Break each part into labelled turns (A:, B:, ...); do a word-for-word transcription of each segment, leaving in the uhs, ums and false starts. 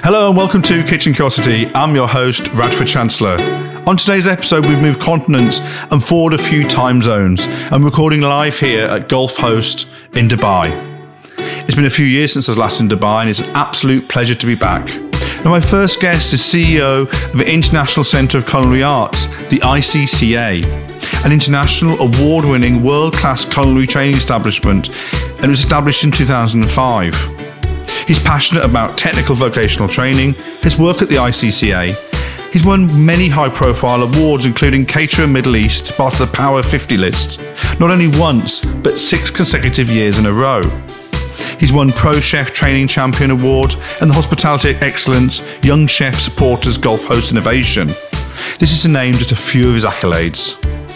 A: Hello and welcome to Kitchen Curiosity. I'm your host, Radford Chancellor. On today's episode, we've moved continents and forward a few time zones. I'm recording live here at Gulf Host in Dubai. It's been a few years since I was last in Dubai and it's an absolute pleasure to be back. Now, my first guest is C E O of the International Centre of Culinary Arts, the I C C A, an international award-winning world-class culinary training establishment, and it was established in two thousand five. He's passionate about technical vocational training, his work at the I C C A. He's won many high-profile awards, including Caterer Middle East, part of the Power fifty list, not only once, but six consecutive years in a row. He's won Pro Chef Training Champion Award and the Hospitality Excellence Young Chef Supporters Gulf Host Innovation. This is to name just a few of his accolades.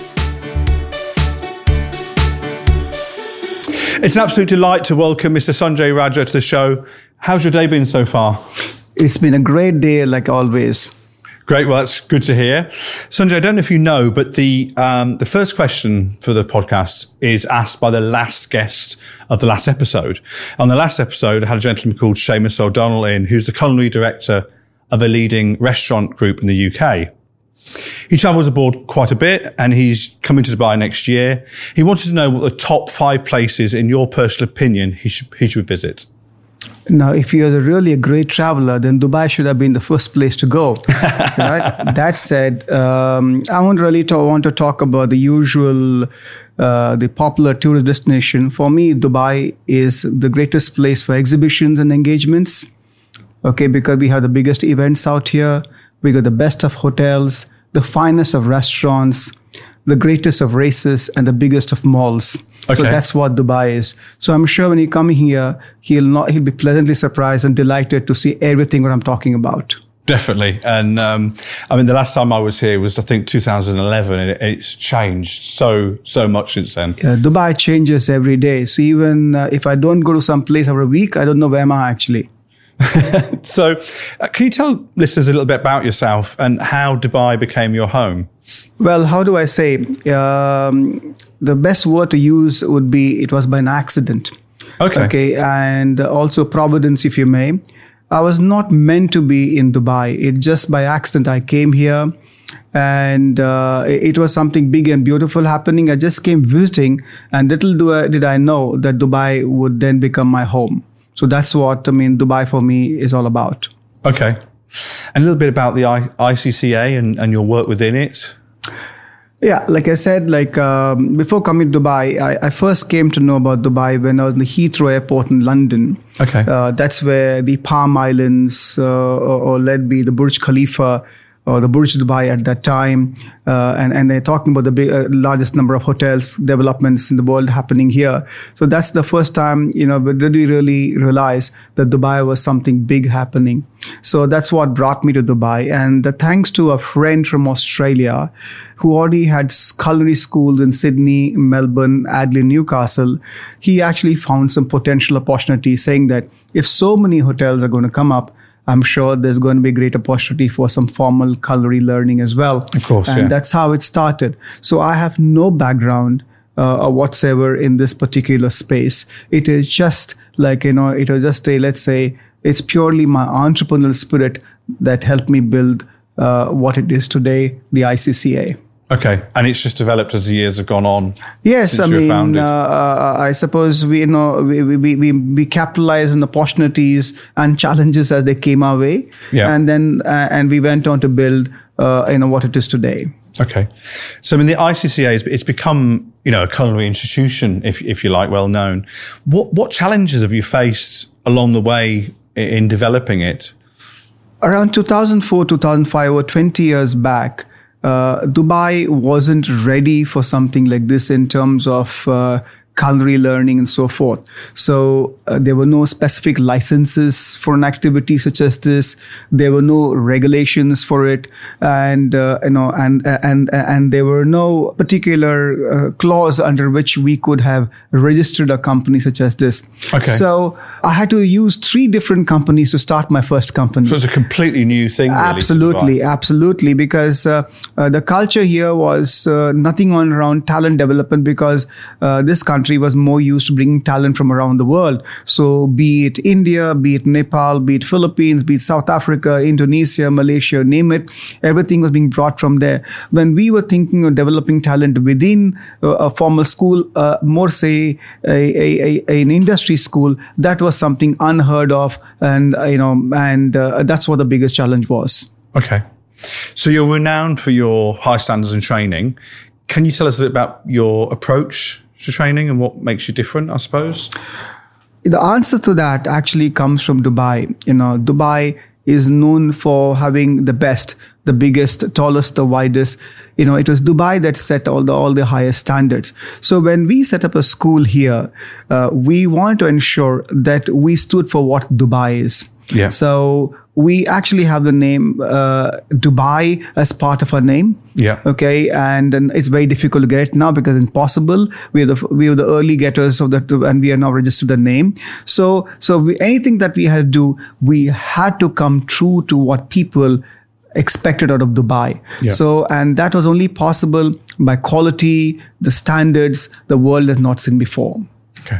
A: It's an absolute delight to welcome Mister Sanjay Raja to the show. How's your day been so far?
B: It's been a great day, like always.
A: Great, well, that's good to hear. Sanjay, I don't know if you know, but the um, the first question for the podcast is asked by the last guest of the last episode. On the last episode, I had a gentleman called Seamus O'Donnell in, who's the culinary director of a leading restaurant group in the U K. He travels abroad quite a bit and he's coming to Dubai next year. He wanted to know what the top five places, in your personal opinion, he should, he should visit.
B: Now, if you're really a great traveler, then Dubai should have been the first place to go. Right? That said, um, I won't really to, want to talk about the usual, uh, the popular tourist destination. For me, Dubai is the greatest place for exhibitions and engagements. Okay, because we have the biggest events out here. We got the best of hotels, the finest of restaurants, the greatest of races, and the biggest of malls. Okay. So that's what Dubai is. So I'm sure when you come here, he'll not, he'll be pleasantly surprised and delighted to see everything what I'm talking about.
A: Definitely. And, um, I mean, the last time I was here was, I think, two thousand eleven, and it, it's changed so, so much since then.
B: Yeah, Dubai changes every day. So even uh, if I don't go to some place every week, I don't know where am I actually.
A: So, uh, can you tell listeners a little bit about yourself and how Dubai became your home?
B: Well, how do I say? Um, the best word to use would be it was by an accident.
A: Okay.
B: Okay, and also providence, if you may. I was not meant to be in Dubai. It just by accident I came here, and uh, it was something big and beautiful happening. I just came visiting, and little do I, did I know that Dubai would then become my home. So that's what, I mean, Dubai for me is all about.
A: Okay. And a little bit about the I C C A and, and your work within it.
B: Yeah, like I said, like um, before coming to Dubai, I, I first came to know about Dubai when I was in the Heathrow Airport in London.
A: Okay.
B: Uh, that's where the Palm Islands, uh, or, or let be the Burj Khalifa, or the Burj Dubai at that time. Uh, and, and they're talking about the big, uh, largest number of hotels developments in the world happening here. So that's the first time, you know, we really, really realized that Dubai was something big happening. So that's what brought me to Dubai. And uh, thanks to a friend from Australia who already had culinary schools in Sydney, Melbourne, Adelaide, Newcastle, he actually found some potential opportunities, saying that if so many hotels are going to come up, I'm sure there's going to be a great opportunity for some formal culinary learning as well.
A: Of course,
B: and
A: yeah.
B: that's how it started. So I have no background uh, whatsoever in this particular space. It is just like, you know, it was just a, let's say, it's purely my entrepreneurial spirit that helped me build uh, what it is today, the I C C A.
A: Okay, and it's just developed as the years have gone on.
B: Yes,
A: since
B: I
A: you were
B: mean,
A: founded.
B: uh, I suppose we, you know, we we we, we capitalized on opportunities and challenges as they came our way,
A: yeah.
B: and then uh, and we went on to build, uh, you know, what it is today.
A: Okay, so I mean, the I C C A is it's become, you know, a culinary institution, if if you like, well known. What what challenges have you faced along the way in developing it?
B: Around two thousand four, two thousand five, or twenty years back, Uh, Dubai wasn't ready for something like this in terms of uh, culinary learning and so forth. So uh, there were no specific licenses for an activity such as this. There were no regulations for it, and uh, you know, and and and there were no particular uh, clause under which we could have registered a company such as this.
A: Okay.
B: So I had to use three different companies to start my first company.
A: So it's a completely new thing. Really,
B: absolutely, absolutely. Because uh, uh, the culture here was uh, nothing on around talent development, because uh, this country was more used to bringing talent from around the world. So be it India, be it Nepal, be it Philippines, be it South Africa, Indonesia, Malaysia, name it, everything was being brought from there. When we were thinking of developing talent within uh, a formal school, uh, more say a, a, a, an industry school, that was something unheard of, and uh, you know, and uh, that's what the biggest challenge was.
A: Okay, so you're renowned for your high standards in training. Can you tell us a bit about your approach to training and what makes you different, I suppose?
B: The answer to that actually comes from Dubai. You know, Dubai is known for having the best, the biggest, tallest, the widest. You know, it was Dubai that set all the all the highest standards. So when we set up a school here, uh, we want to ensure that we stood for what Dubai is.
A: Yeah.
B: So we actually have the name uh, Dubai as part of our name.
A: Yeah.
B: Okay. And then it's very difficult to get it now because it's impossible. We are the we are the early getters of that, and we are now registered the name. So so we, anything that we had to do, we had to come true to what people expected out of Dubai.
A: Yeah.
B: So, and that was only possible by quality, the standards the world has not seen before.
A: Okay.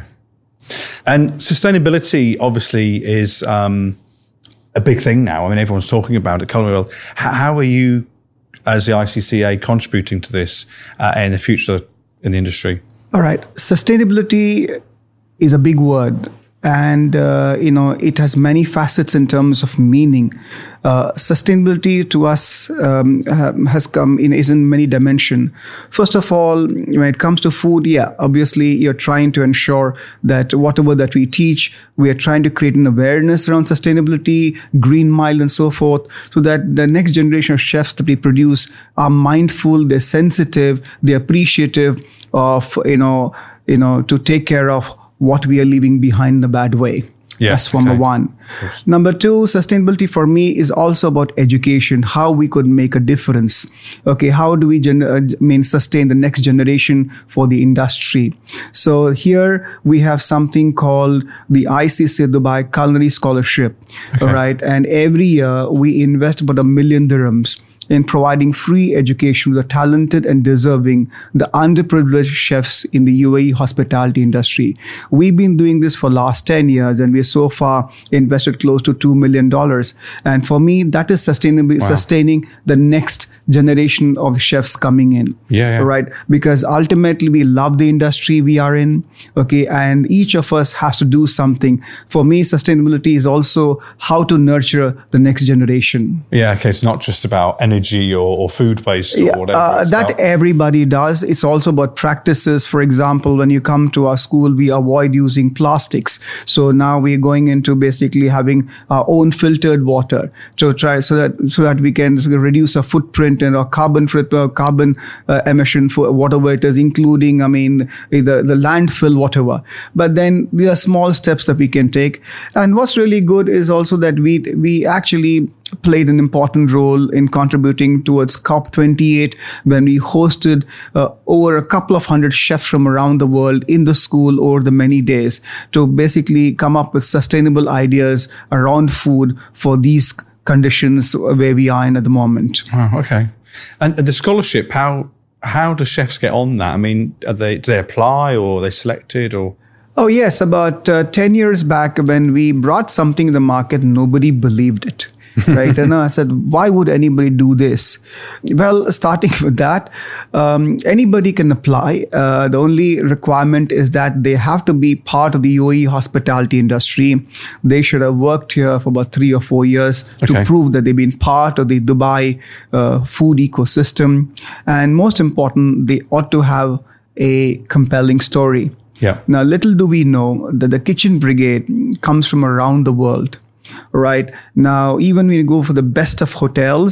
A: And sustainability obviously is um, a big thing now. I mean, everyone's talking about it. Colin, how are you, as the I C C A, contributing to this uh, in the future in the industry?
B: All right. Sustainability is a big word. And, uh, you know, it has many facets in terms of meaning. Uh, sustainability to us um, has come in, is in many dimensions. First of all, when it comes to food, yeah, obviously you're trying to ensure that whatever that we teach, we are trying to create an awareness around sustainability, green mile and so forth, so that the next generation of chefs that we produce are mindful, they're sensitive, they're appreciative of, you know, you know, to take care of what we are leaving behind in the bad way.
A: Yeah,
B: that's number
A: okay.
B: one. Number two, sustainability for me is also about education, how we could make a difference. Okay, how do we gen- uh, mean sustain the next generation for the industry? So here we have something called the I C C A Dubai Culinary Scholarship. Okay. All right, and every year we invest about a million dirhams in providing free education to the talented and deserving, the underprivileged chefs in the U A E hospitality industry. We've been doing this for the last ten years, and we've so far invested close to two million dollars. And for me, that is sustainably wow. sustaining the next generation of chefs coming in.
A: Yeah, yeah.
B: Right? Because ultimately, we love the industry we are in. Okay. And each of us has to do something. For me, sustainability is also how to nurture the next generation.
A: Yeah. Okay. It's not just about energy or, or food waste or
B: yeah,
A: whatever.
B: Uh, that about. Everybody does. It's also about practices. For example, when you come to our school, we avoid using plastics. So now we're going into basically having our own filtered water to try so that so that we can reduce our footprint and our carbon uh, carbon uh, emission for whatever it is, including, I mean, the, the landfill, whatever. But then there are small steps that we can take. And what's really good is also that we we actually played an important role in contributing towards COP twenty-eight when we hosted uh, over a couple of hundred chefs from around the world in the school over the many days to basically come up with sustainable ideas around food for these conditions where we are in at the moment.
A: Oh, okay. And the scholarship, how how do chefs get on that? I mean, are they do they apply or are they selected or?
B: Oh, yes. About uh, ten years back when we brought something in the market, nobody believed it. Right. And I said, why would anybody do this? Well, starting with that, um, anybody can apply. Uh, the only requirement is that they have to be part of the U A E hospitality industry. They should have worked here for about three or four years okay. to prove that they've been part of the Dubai uh, food ecosystem. And most important, they ought to have a compelling story.
A: Yeah.
B: Now, little do we know that the Kitchen Brigade comes from around the world. Right. Now, even when you go for the best of hotels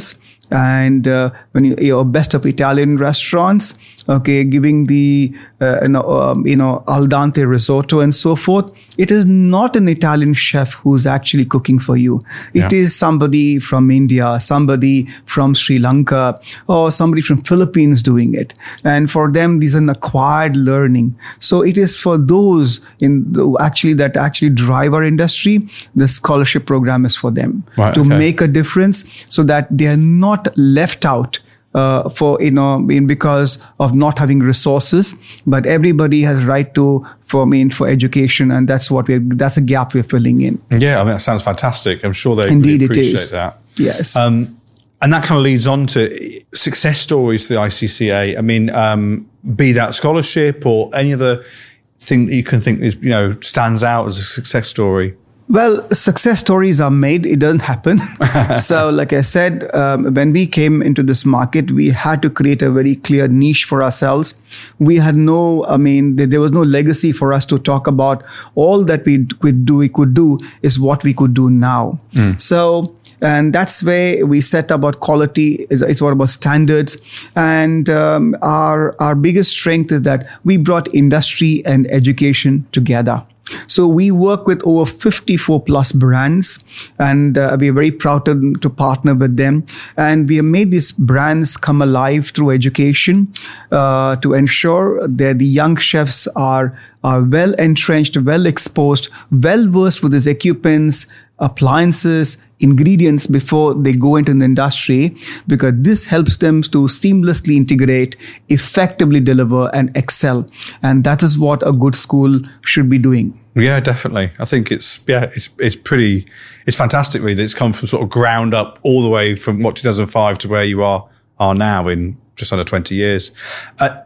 B: and uh, when you, your best of Italian restaurants, okay, giving the uh, you know um, you know al dente risotto and so forth. It is not an Italian chef who's actually cooking for you. It yeah. is somebody from India, somebody from Sri Lanka, or somebody from Philippines doing it. And for them, these are an acquired learning. So it is for those in the, actually that actually drive our industry. The scholarship program is for them right, to okay. make a difference, so that they are not left out. Uh, for, you know, because of not having resources, but everybody has right to, for, I mean, for education. And that's what we're, that's a gap we're filling in.
A: Yeah. I mean, that sounds fantastic. I'm sure they Indeed really appreciate it is. that.
B: Yes.
A: Um, and that kind of leads on to success stories for the I C C A. I mean, um, be that scholarship or any other thing that you can think is, you know, stands out as a success story.
B: Well, success stories are made. It doesn't happen. So, like I said, um, when we came into this market, we had to create a very clear niche for ourselves. We had no, I mean, there was no legacy for us to talk about. All that we could do, we could do is what we could do now. Mm. So, and that's where we set about quality. It's all about standards. And um, our our biggest strength is that we brought industry and education together. So we work with over fifty-four plus brands, and uh, we are very proud to, to partner with them. And we have made these brands come alive through education uh, to ensure that the young chefs are, are well entrenched, well exposed, well versed with these equipments, appliances, ingredients before they go into the industry, because this helps them to seamlessly integrate, effectively deliver, and excel. And that is what a good school should be doing.
A: Yeah, definitely. I think it's, yeah, it's, it's pretty, it's fantastic really that it's come from sort of ground up all the way from what, two thousand five to where you are, are now in just under twenty years. Uh,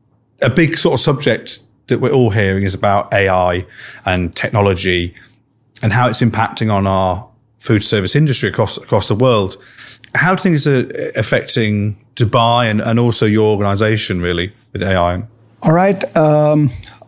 A: a big sort of subject that we're all hearing is about A I and technology and how it's impacting on our food service industry across, across the world. How do things are affecting Dubai and, and also your organization really with A I?
B: All right. Um,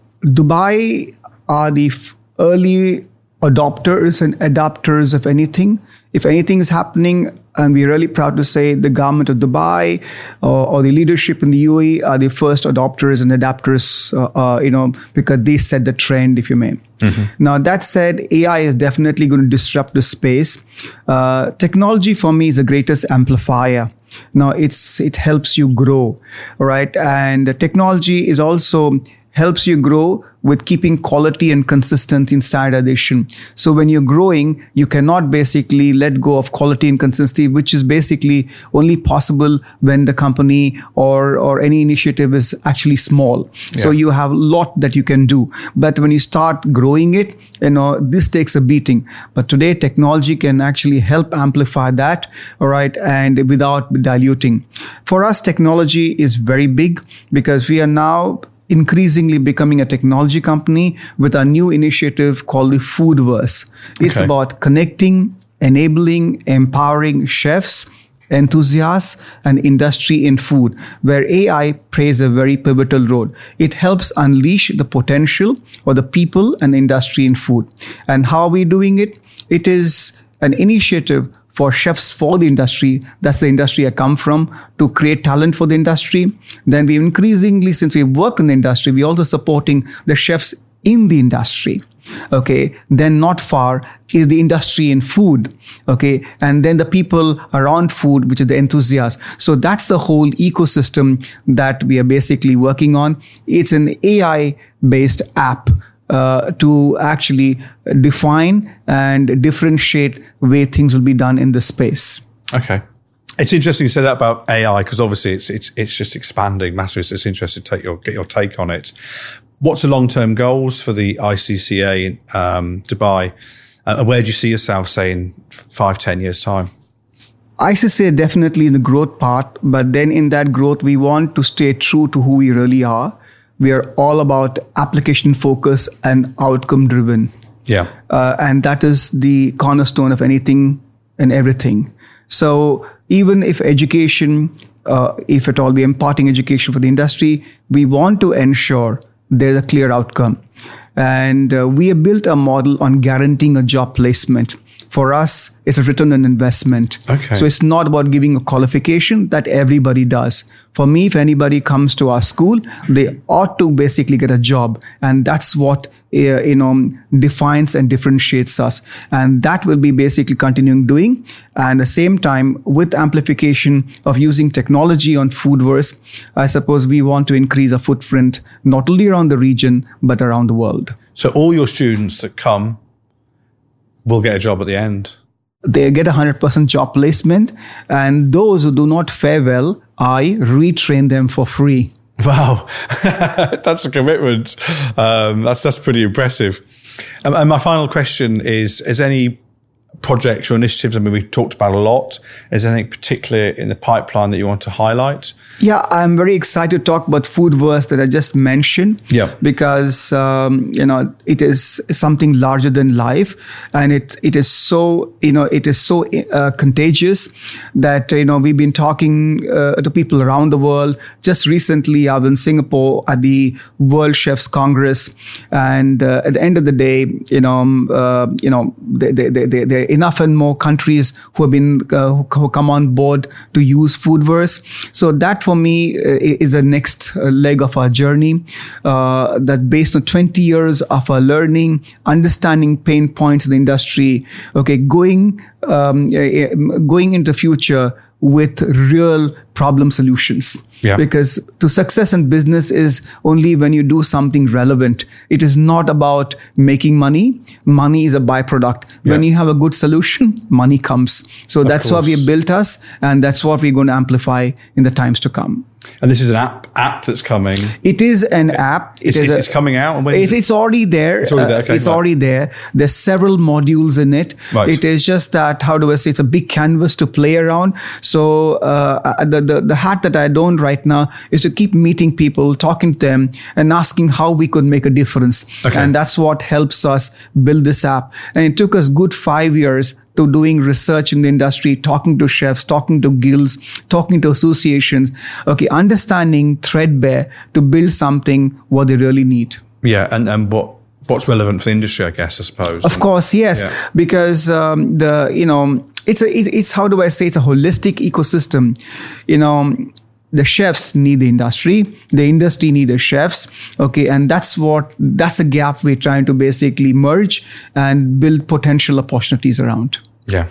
B: Dubai are the f- early adopters and adapters of anything. If anything is happening, and we're really proud to say the government of Dubai or, or the leadership in the U A E are the first adopters and adapters, uh, uh, you know, because they set the trend, if you may. Mm-hmm. Now, that said, A I is definitely going to disrupt the space. Uh, technology for me is the greatest amplifier. Now, it's it helps you grow, right? And technology is also helps you grow with keeping quality and consistency in standardization. So when you're growing, you cannot basically let go of quality and consistency, which is basically only possible when the company or, or any initiative is actually small. Yeah. So you have a lot that you can do. But when you start growing it, you know, this takes a beating. But today, technology can actually help amplify that, all right, and without diluting. For us, technology is very big because we are now increasingly becoming a technology company with a new initiative called the Foodverse. It's okay. about connecting, enabling, empowering chefs, enthusiasts, and industry in food, where A I plays a very pivotal role. It helps unleash the potential of the people and the industry in food. And how are we doing it? It is an initiative for chefs for the industry. That's the industry I come from, to create talent for the industry. Then we increasingly, since we've worked in the industry, we're also supporting the chefs in the industry. Okay. Then not far is the industry in food. Okay. And then the people around food, which is the enthusiasts. So that's the whole ecosystem that we are basically working on. It's an A I-based app Uh, to actually define and differentiate where things will be done in the space.
A: Okay. It's interesting you say that about A I, because obviously it's it's it's just expanding massively. So it's interesting to take your get your take on it. What's the long-term goals for the I C C A in um, Dubai? Uh, and where do you see yourself, say, in five, ten years' time?
B: I C C A definitely in the growth part, but then in that growth, we want to stay true to who we really are. We are all about application focus and outcome driven.
A: Yeah.
B: Uh, and that is the cornerstone of anything and everything. So even if education, uh, if at all we're imparting education for the industry, we want to ensure there's a clear outcome. And uh, we have built a model on guaranteeing a job placement. For us, it's a return on investment.
A: Okay.
B: So it's not about giving a qualification that everybody does. For me, if anybody comes to our school, they ought to basically get a job. And that's what uh, you know defines and differentiates us. And that will be basically continuing doing. And at the same time, with amplification of using technology on Foodverse, I suppose we want to increase our footprint, not only around the region, but around the world.
A: So all your students that come will get a job at the end.
B: They get a one hundred percent job placement. And those who do not fare well, I retrain them for free.
A: Wow. That's a commitment. Um, that's that's pretty impressive. And, and my final question is, is any projects or initiatives, I mean, we've talked about a lot. Is there anything particular in the pipeline that you want to highlight?
B: Yeah, I'm very excited to talk about Foodverse that I just mentioned.
A: Yeah.
B: Because, um, you know, it is something larger than life. And it it is so, you know, it is so uh, contagious that, you know, we've been talking uh, to people around the world. Just recently, I was in Singapore at the World Chefs Congress. And uh, at the end of the day, you know, um, uh, you know, they, they, they, they, they enough and more countries who have been uh, who come on board to use Foodverse. So that for me uh, is a next leg of our journey. Uh, that based on twenty years of our learning, understanding pain points in the industry. Okay, going um, going into future with real problem solutions.
A: Yeah.
B: Because to success in business is only when you do something relevant. It is not about making money. Money is a byproduct.
A: Yeah.
B: When you have a good solution, money comes. So
A: Of
B: that's
A: course.
B: what we have built us, and that's what we're going to amplify in the times to come.
A: And this is an app app that's coming.
B: It is an app. It
A: It's,
B: is
A: it's,
B: a-
A: it's coming out. And when
B: It, it's already there.
A: It's already there, okay,
B: Uh, it's
A: right.
B: already there. There's several modules in it.
A: Right.
B: It is just that, how do I say, it's a big canvas to play around. So uh, the, the, the hat that I don't right now is to keep meeting people, talking to them, and asking how we could make a difference.
A: Okay.
B: And that's what helps us build this app. And it took us good five years to doing research in the industry, talking to chefs, talking to guilds, talking to associations, okay, understanding threadbare to build something what they really need.
A: Yeah, and, and what what's relevant for the industry, I guess, I suppose.
B: Of course, yes,
A: Yeah.
B: because um, the you know it's a it, it's how do I say it's a holistic ecosystem, you know. The chefs need the industry. The industry need the chefs. Okay. And that's what, that's a gap we're trying to basically merge and build potential opportunities around.
A: Yeah.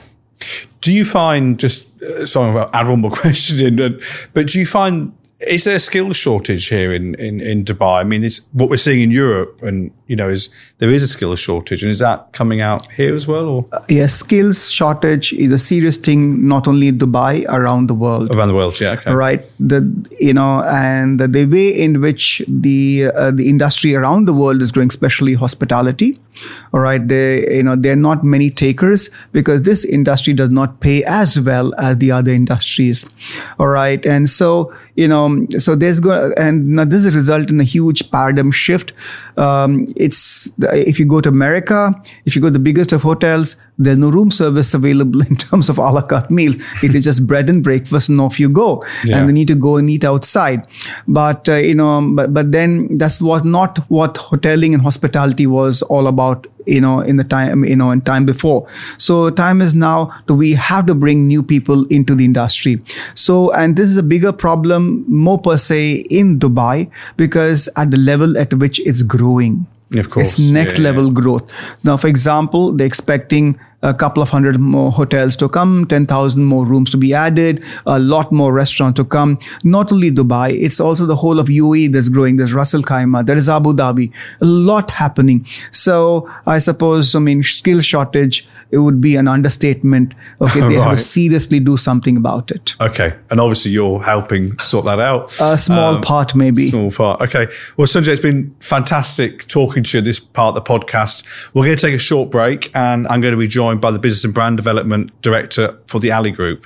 A: Do you find, just, uh, sorry, I'll add one more question in, but, but do you find, is there a skill shortage here in, in, in Dubai? I mean, it's what we're seeing in Europe, and, you know, is there is a skill shortage, and is that coming out here as well, or
B: Yes, skills shortage is a serious thing, not only in Dubai, around the world.
A: around the world? Yeah. Okay.
B: Right. The, you know, and the, the way in which the, uh, the industry around the world is growing, especially hospitality. All right. They, you know, there are not many takers because this industry does not pay as well as the other industries. All right. And so, you know, so there's go, and now this is result in a huge paradigm shift. Um, it's, if you go to America, if you go to the biggest of hotels, there's no room service available in terms of a la carte meals. It is just bread and breakfast and off you go.
A: Yeah.
B: And they need to go and eat outside. But, uh, you know, but, but then that's was not what hoteling and hospitality was all about, you know, in the time, you know, in time before. So time is now that we have to bring new people into the industry. So, and this is a bigger problem more per se in Dubai because at the level at which it's growing.
A: Of course.
B: It's next
A: Yeah,
B: level
A: yeah.
B: growth. Now, for example, they're expecting a couple of hundred more hotels to come, ten thousand more rooms to be added, a lot more restaurants to come. Not only Dubai, it's also the whole of U A E that's growing. There's Ras Al Khaimah, there is Abu Dhabi, a lot happening. So I suppose, I mean, skill shortage, it would be an understatement. Okay, they have
A: Right.
B: to seriously do something about it.
A: Okay. And obviously you're helping sort that out.
B: A small part, maybe.
A: Small part. Okay. Well, Sanjay, it's been fantastic talking to you this part of the podcast. We're going to take a short break, and I'm going to be joined by the Business and Brand Development Director for the Ali Group.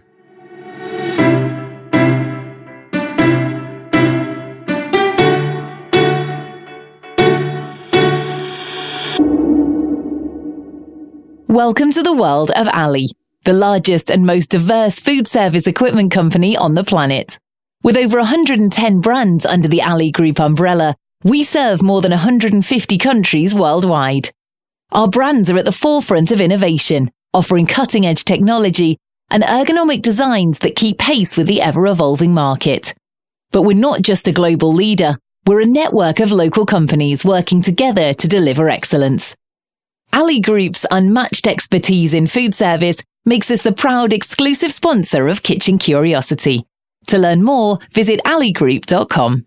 C: Welcome to the world of Ali, the largest and most diverse food service equipment company on the planet. With over one hundred ten brands under the Ali Group umbrella, We serve more than one hundred fifty countries worldwide. Our brands are at the forefront of innovation, offering cutting-edge technology and ergonomic designs that keep pace with the ever-evolving market. But we're not just a global leader. We're a network of local companies working together to deliver excellence. Ali Group's unmatched expertise in food service makes us the proud exclusive sponsor of Kitchen Curiosity. To learn more, visit ali group dot com.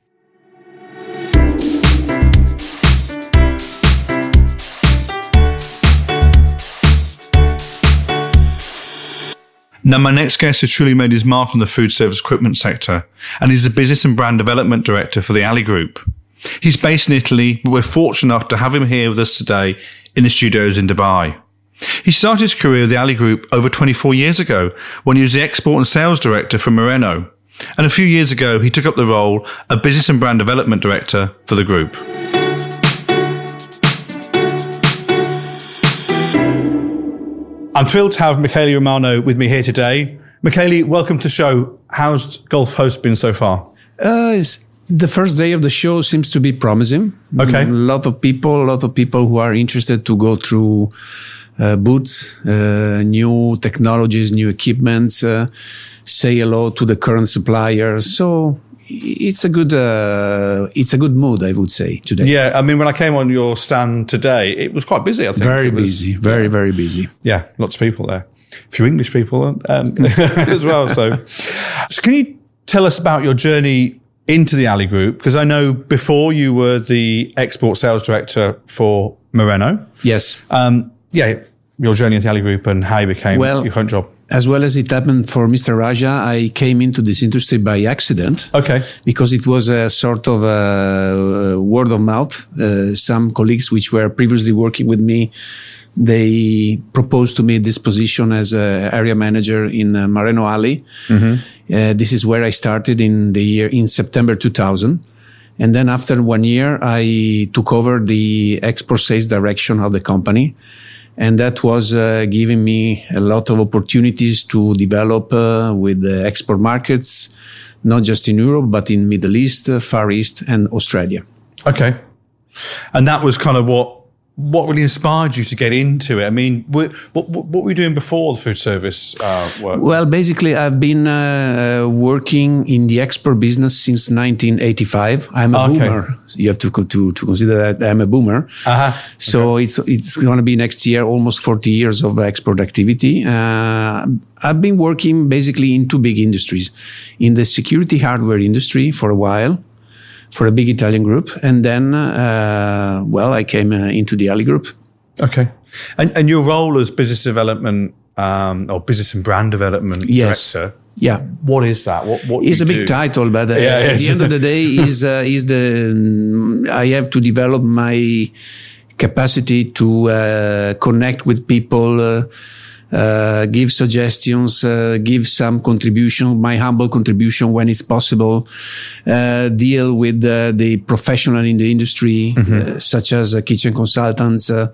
A: Now, my next guest has truly made his mark on the food service equipment sector, and he's the Business and Brand Development Director for the Ali Group. He's based in Italy, but we're fortunate enough to have him here with us today in the studios in Dubai. He started his career with the Ali Group over twenty-four years ago when he was the Export and Sales Director for Moreno. And a few years ago, he took up the role of Business and Brand Development Director for the group. I'm thrilled to have Michele Romano with me here today. Michele, welcome to the show. How's Gulf Host been so far?
D: Uh, it's, the first day of the show seems to be promising.
A: Okay.
D: A lot of people, a lot of people who are interested to go through uh, booths, uh, new technologies, new equipment, uh, say hello to the current suppliers. So it's a good, uh, it's a good mood, I would say, today.
A: Yeah, I mean, when I came on your stand today, it was quite busy, I think.
D: Very
A: it was,
D: busy, very, very busy.
A: Yeah, lots of people there. A few English people um, as well. So. so can you tell us about your journey into the Ali Group? Because I know before you were the Export Sales Director for Moreno.
D: Yes.
A: Um, yeah, your journey into the Ali Group and how you became
D: well,
A: your current job.
D: As well as it happened for Mister Raja, I came into this industry by accident.
A: Okay.
D: Because it was a sort of a word of mouth. Uh, some colleagues which were previously working with me, they proposed to me this position as a area manager in uh, Moreno Ali. Mm-hmm. Uh, this is where I started in the year, in September two thousand. And then after one year, I took over the export sales direction of the company. And that was uh, giving me a lot of opportunities to develop uh, with the export markets, not just in Europe, but in Middle East, uh, Far East, and Australia.
A: Okay. And that was kind of what what really inspired you to get into it? I mean, what what, what were you doing before the food service uh, work?
D: Well, basically, I've been uh, working in the export business since nineteen eighty-five. I'm a
A: okay.
D: boomer. You have to to, to consider that I'm a boomer.
A: Uh-huh.
D: So okay. it's it's going to be next year almost forty years of export activity. Uh, I've been working basically in two big industries, in the security hardware industry for a while, for a big Italian group. And then, uh, well, I came uh, into the Ali Group.
A: Okay. And, and your role as business development, um, or business and brand development
D: yes.
A: director.
D: Yeah.
A: What is that? What, what
D: It's
A: do
D: a
A: you
D: big
A: do?
D: title, but uh,
A: yeah,
D: at the end of the day is, uh, is the, I have to develop my capacity to, uh, connect with people, uh, Uh, give suggestions, uh, give some contribution, my humble contribution when it's possible, uh, deal with uh, the professional in the industry, mm-hmm. uh, such as uh, kitchen consultants, uh,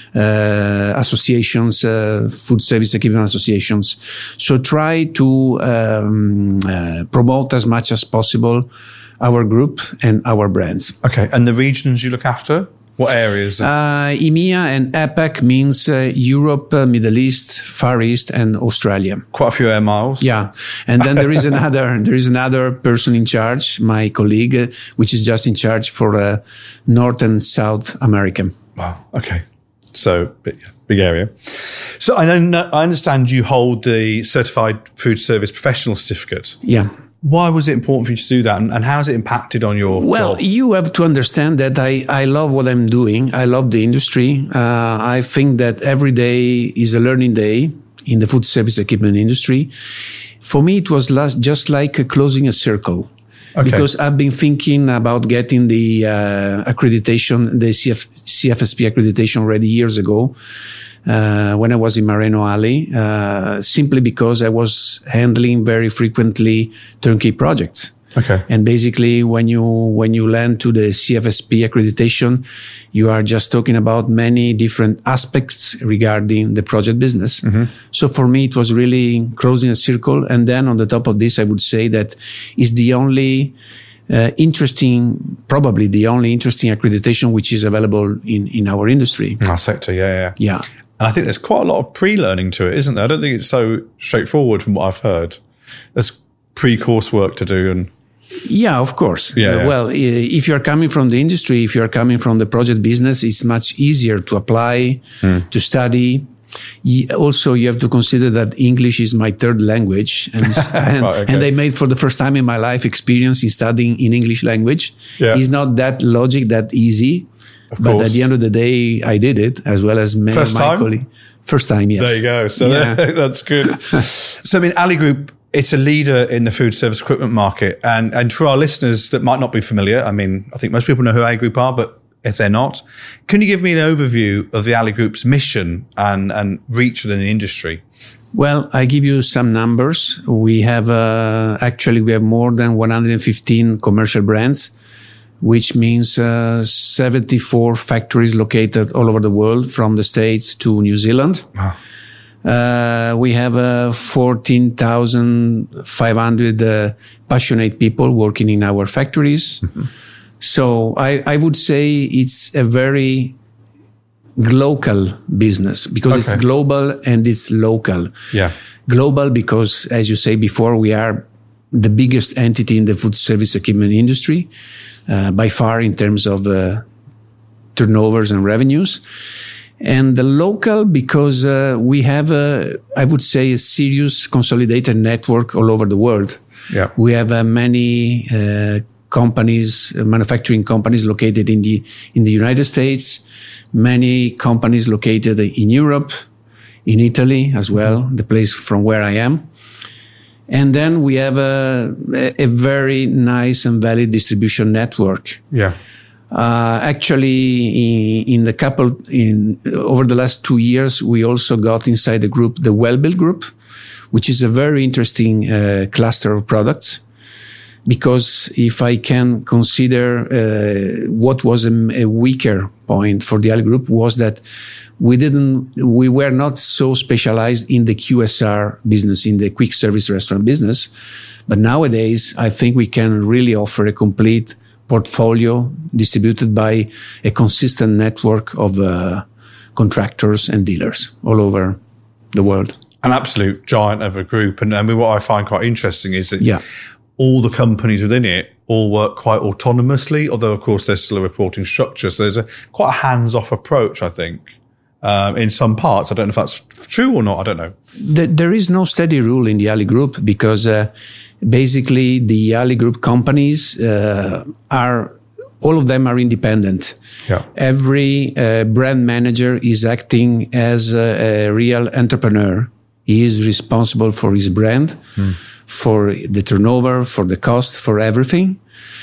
D: uh, associations, uh, food service equipment associations. So try to um, uh, promote as much as possible our group and our brands.
A: Okay. And the regions you look after? What areas?
D: Uh, EMEA and APAC means uh, Europe, uh, Middle East, Far East, and Australia.
A: Quite a few air miles.
D: Yeah, and then there is another there is another person in charge, my colleague, uh, which is just in charge for uh, North and South America.
A: Wow. Okay. So big, big area. So I know I understand you hold the Certified Food Service Professional Certificate.
D: Yeah.
A: Why was it important for you to do that, and, and how has it impacted on your
D: well,
A: job?
D: Well, you have to understand that I, I love what I'm doing. I love the industry. Uh, I think that every day is a learning day in the food service equipment industry. For me, it was last, just like closing a circle. Okay. Because I've been thinking about getting the uh, accreditation, the C F, C F S P accreditation already years ago. Uh, when I was in Moreno Ali, uh, simply because I was handling very frequently turnkey projects.
A: Okay.
D: And basically, when you, when you land to the C F S P accreditation, you are just talking about many different aspects regarding the project business. Mm-hmm. So for me, it was really closing a circle. And then on the top of this, I would say that is the only uh, interesting, probably the only interesting accreditation which is available in, in our industry.
A: In our sector, yeah, yeah.
D: Yeah.
A: And I think there's quite a lot of pre-learning to it, isn't there? I don't think it's so straightforward from what I've heard. There's pre-course work to do and...
D: Yeah, of course.
A: Yeah,
D: uh,
A: yeah.
D: Well, if you're coming from the industry, if you're coming from the project business, it's much easier to apply, mm. to study. Also, you have to consider that English is my third language, and and,
A: right, okay.
D: and I made for the first time in my life experience in studying in English language.
A: Yeah.
D: It's not that logic, that easy,
A: of
D: but
A: course.
D: At the end of the day, I did it as well as many
A: First
D: of my
A: time?
D: colleagues. First time, yes.
A: There you go. So
D: Yeah.
A: that, that's good. So, I mean, Ali Group, it's a leader in the food service equipment market. And, and for our listeners that might not be familiar, I mean, I think most people know who Ali Group are, but if they're not, can you give me an overview of the Ali Group's mission and, and reach within the industry?
D: Well, I give you some numbers. We have, uh, actually, we have more than one hundred fifteen commercial brands, which means uh, seventy-four factories located all over the world, from the States to New Zealand.
A: Wow.
D: Uh, we have uh, fourteen thousand five hundred uh, passionate people working in our factories. Mm-hmm. So I, I would say it's a very local business because
A: Okay.
D: it's global and it's local.
A: Yeah.
D: Global because, as you say before, we are the biggest entity in the food service equipment industry, uh, by far in terms of uh, turnovers and revenues. And the local because uh, we have, a, I would say, a serious consolidated network all over the world.
A: Yeah.
D: We have uh, many uh, companies, uh, manufacturing companies located in the in the United States, many companies located in Europe, in Italy as well, the place from where I am. And then we have a, a very nice and valid distribution network.
A: Yeah.
D: Uh, actually, in, in the couple, in over the last two years, we also got inside the group the Welbilt Group, which is a very interesting uh, cluster of products. Because if I can consider uh, what was a, a weaker point for the Ali Group was that we didn't, we were not so specialized in the Q S R business, in the quick service restaurant business. But nowadays, I think we can really offer a complete portfolio distributed by a consistent network of uh, contractors and dealers all over the world.
A: An absolute giant of a group. And I mean, what I find quite interesting is that
D: Yeah.
A: all the companies within it all work quite autonomously, although, of course, there's still a reporting structure. So there's a quite a hands-off approach, I think, um, in some parts. I don't know if that's true or not. I don't know.
D: The, there is no steady rule in the Ali Group because uh, basically the Ali Group companies uh, are, all of them are independent.
A: Yeah.
D: Every uh, brand manager is acting as a, a real entrepreneur. He is responsible for his brand, mm. for the turnover, for the cost, for everything.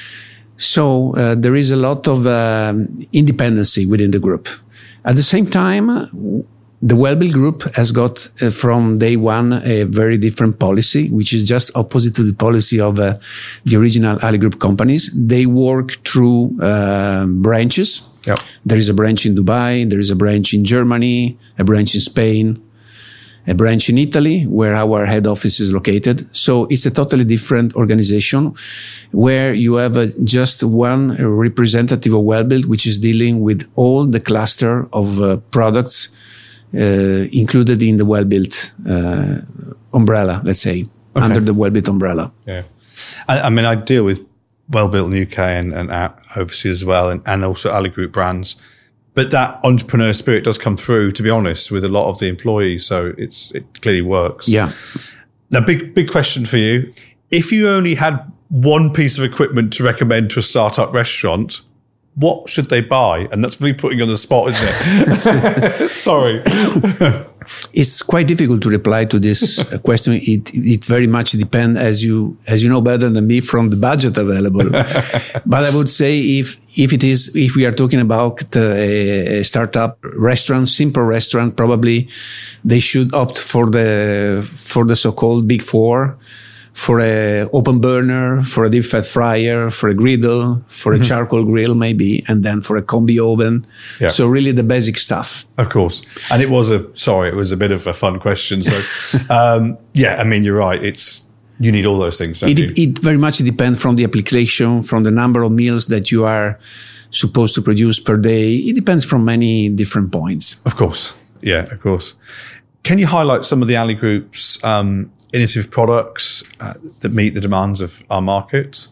D: So uh, there is a lot of um, independency within the group. At the same time, the Welbilt Group has got uh, from day one a very different policy, which is just opposite to the policy of uh, the original Ali Group companies. They work through uh, branches.
A: Yep.
D: There is a branch in Dubai, there is a branch in Germany, a branch in Spain, a branch in Italy, where our head office is located. So it's a totally different organization where you have uh, just one representative of Welbilt, which is dealing with all the cluster of uh, products uh, included in the Welbilt uh, umbrella, let's say,
A: Okay.
D: under the Welbilt umbrella.
A: Yeah. I, I mean, I deal with Welbilt in the U K and, and out overseas as well, and, and also Ali Group brands. But that entrepreneur spirit does come through, to be honest, with a lot of the employees. So it's it clearly works.
D: Yeah.
A: Now, big, big question for you. If you only had one piece of equipment to recommend to a startup restaurant, what should they buy? And that's really putting you on the spot, isn't it? Sorry.
D: It's quite difficult to reply to this question. It it very much depends, as you as you know better than me, from the budget available. But I would say if if it is if we are talking about a, a startup restaurant, simple restaurant, probably they should opt for the for the so-called big four. For a open burner, for a deep fat fryer, for a griddle, for a charcoal grill maybe, and then for a combi oven.
A: Yeah.
D: So really the basic stuff.
A: Of course. And it was a, sorry, it was a bit of a fun question. So, um, yeah, I mean, you're right. It's, You need all those things, don't
D: it,
A: you?
D: It very much depends from the application, from the number of meals that you are supposed to produce per day. It depends from many different points.
A: Of course. Yeah, of course. Can you highlight some of the Ali Group's um, innovative products uh, that meet the demands of our markets?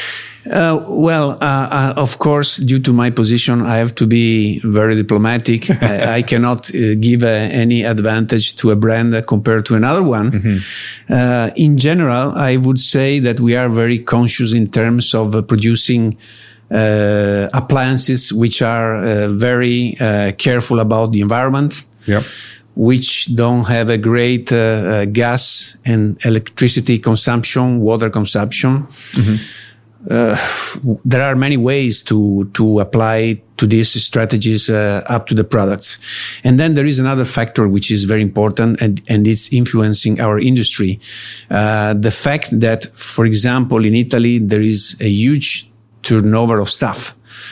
D: Uh, well, uh, uh, of course, due to my position, I have to be very diplomatic. I, I cannot uh, give uh, any advantage to a brand uh, compared to another one. Mm-hmm. Uh, in general, I would say that we are very conscious in terms of uh, producing uh, appliances which are uh, very uh, careful about the environment.
A: Yep.
D: Which don't have a great uh, uh, gas and electricity consumption, water consumption. Mm-hmm. Uh, there are many ways to to apply to these strategies uh, up to the products. And then there is another factor which is very important, and, and it's influencing our industry. Uh, the fact that, for example, in Italy, there is a huge turnover of staff.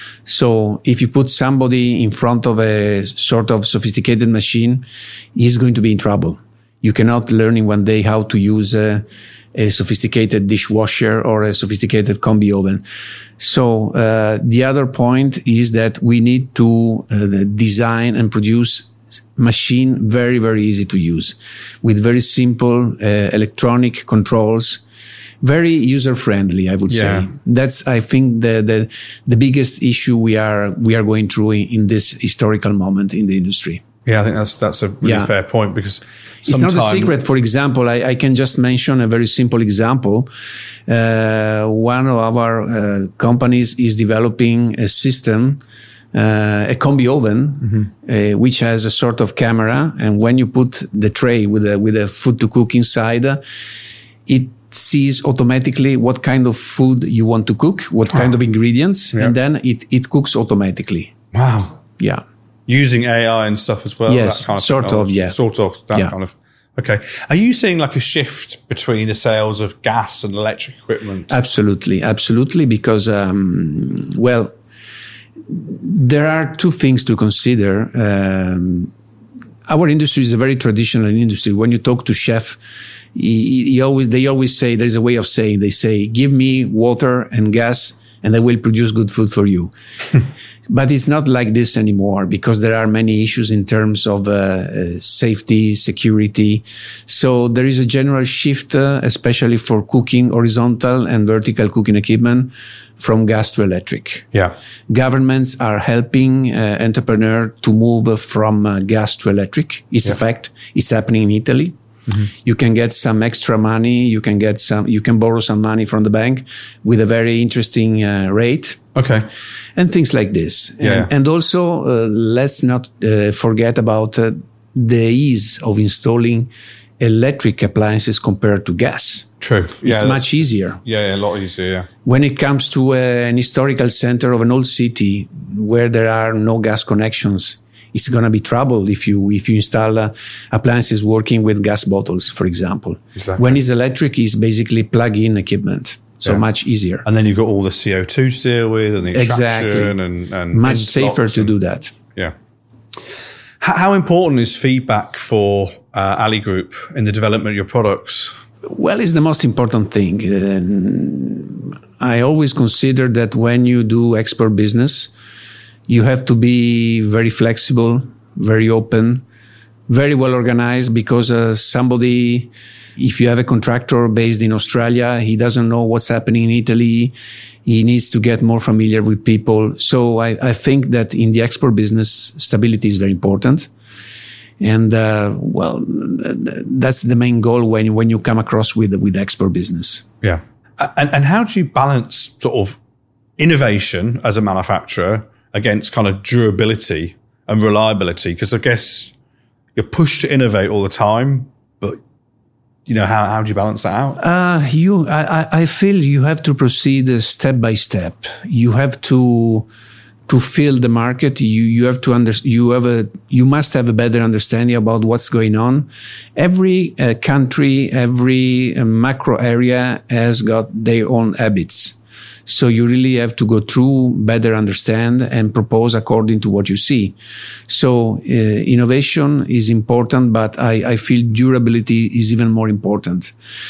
D: So if you put somebody in front of a sort of sophisticated machine, he's going to be in trouble. You cannot learn in one day how to use a, a sophisticated dishwasher or a sophisticated combi oven. So uh, the other point is that we need to uh, design and produce machine very, very easy to use with very simple uh, electronic controls. Very user-friendly, I would
A: yeah.
D: say. That's, I think, the, the the biggest issue we are we are going through in, in this historical moment in the industry.
A: Yeah, I think that's that's a really yeah. fair point, because
D: it's not a secret. For example, I, I can just mention a very simple example. Uh, one of our uh, companies is developing a system, uh, a combi oven, mm-hmm. uh, which has a sort of camera, and when you put the tray with a with a food to cook inside, uh, it sees automatically what kind of food you want to cook, what wow. kind of ingredients, yeah. and then it, it cooks automatically.
A: Wow.
D: Yeah.
A: Using A I and stuff as well?
D: Yes,
A: that kind of
D: sort
A: technology.
D: of, yeah.
A: Sort of, that
D: yeah.
A: kind of. Okay. Are you seeing like a shift between the sales of gas and electric equipment?
D: Absolutely, absolutely, because, um, well, there are two things to consider. Um, our industry is a very traditional industry. When you talk to chef, he, he always, they always say, there's a way of saying, they say, give me water and gas and I will produce good food for you. But it's not like this anymore, because there are many issues in terms of uh, uh, safety, security. So there is a general shift, uh, especially for cooking, horizontal and vertical cooking equipment, from gas to electric.
A: Yeah.
D: Governments are helping uh, entrepreneurs to move from uh, gas to electric. It's yeah. a fact. It's happening in Italy. Mm-hmm. You can get some extra money. You can get some, you can borrow some money from the bank with a very interesting uh, rate.
A: Okay.
D: And things like this.
A: Yeah.
D: And, and also, uh, let's not uh, forget about uh, the ease of installing electric appliances compared to gas.
A: True. Yeah,
D: it's much easier.
A: Yeah, yeah, a lot easier, yeah.
D: When it comes to uh, an historical center of an old city where there are no gas connections, it's going to be trouble if you if you install uh, appliances working with gas bottles, for example.
A: Exactly.
D: When it's electric, it's basically plug-in equipment. So yeah. much easier.
A: And then you've got all the C O two to deal with and the extraction
D: exactly.
A: and, and
D: much safer to
A: and,
D: do that.
A: Yeah. How, how important is feedback for uh, Ali Group in the development of your products?
D: Well, it's the most important thing. Uh, I always consider that when you do export business, you have to be very flexible, very open, very well organized, because uh, somebody, if you have a contractor based in Australia, he doesn't know what's happening in Italy. He needs to get more familiar with people. So I, I think that in the export business, stability is very important. And, uh, well, that's the main goal when, when you come across with, with export business.
A: Yeah. And, and how do you balance sort of innovation as a manufacturer against kind of durability and reliability? Because I guess you're pushed to innovate all the time, but you know, how, how do you balance that out?
D: Uh, you, I, I feel you have to proceed step by step. You have to, to feel the market. You, you have to under, you have a, you must have a better understanding about what's going on. Every uh, country, every uh, macro area has got their own habits. So you really have to go through, better understand, and propose according to what you see. So uh, innovation is important, but I, I feel durability is even more important.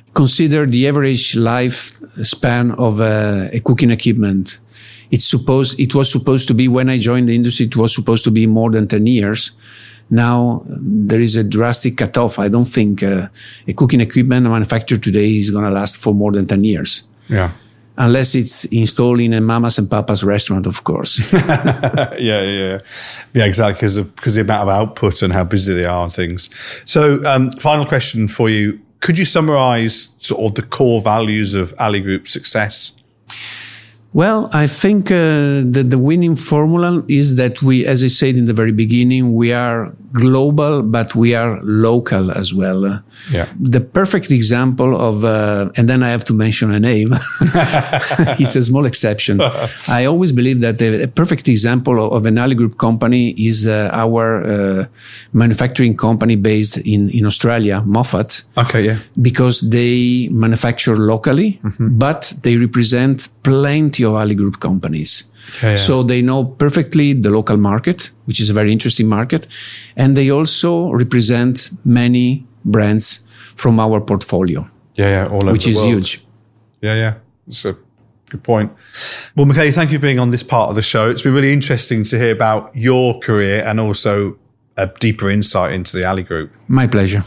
D: consider the average life span of uh, a cooking equipment. It's supposed, it was supposed to be, when I joined the industry, it was supposed to be more than ten years. Now there is a drastic cutoff. I don't think uh, a cooking equipment manufactured today is going to last for more than ten years.
A: Yeah.
D: Unless it's installed in a Mama's and Papa's restaurant, of course.
A: yeah, yeah, yeah. Yeah, exactly, because of, because of the amount of output and how busy they are and things. So, um, final question for you. Could you summarize sort of the core values of Ali Group's success?
D: Well, I think uh, that the winning formula is that we, as I said in the very beginning, we are global, but we are local as well.
A: Yeah.
D: The perfect example of, uh, and then I have to mention a name. It's a small exception. I always believe that a, a perfect example of, of an Ali Group company is uh, our uh, manufacturing company based in, in Australia, Moffat.
A: Okay, yeah.
D: Because they manufacture locally, mm-hmm. but they represent plenty of Ali Group companies. Yeah, yeah. So they know perfectly the local market, which is a very interesting market. And they also represent many brands from our portfolio.
A: Yeah, yeah, all over
D: which
A: the
D: is
A: world.
D: huge.
A: Yeah, yeah. That's a good point. Well, Michele, thank you for being on this part of the show. It's been really interesting to hear about your career and also a deeper insight into the Ali Group.
D: My pleasure.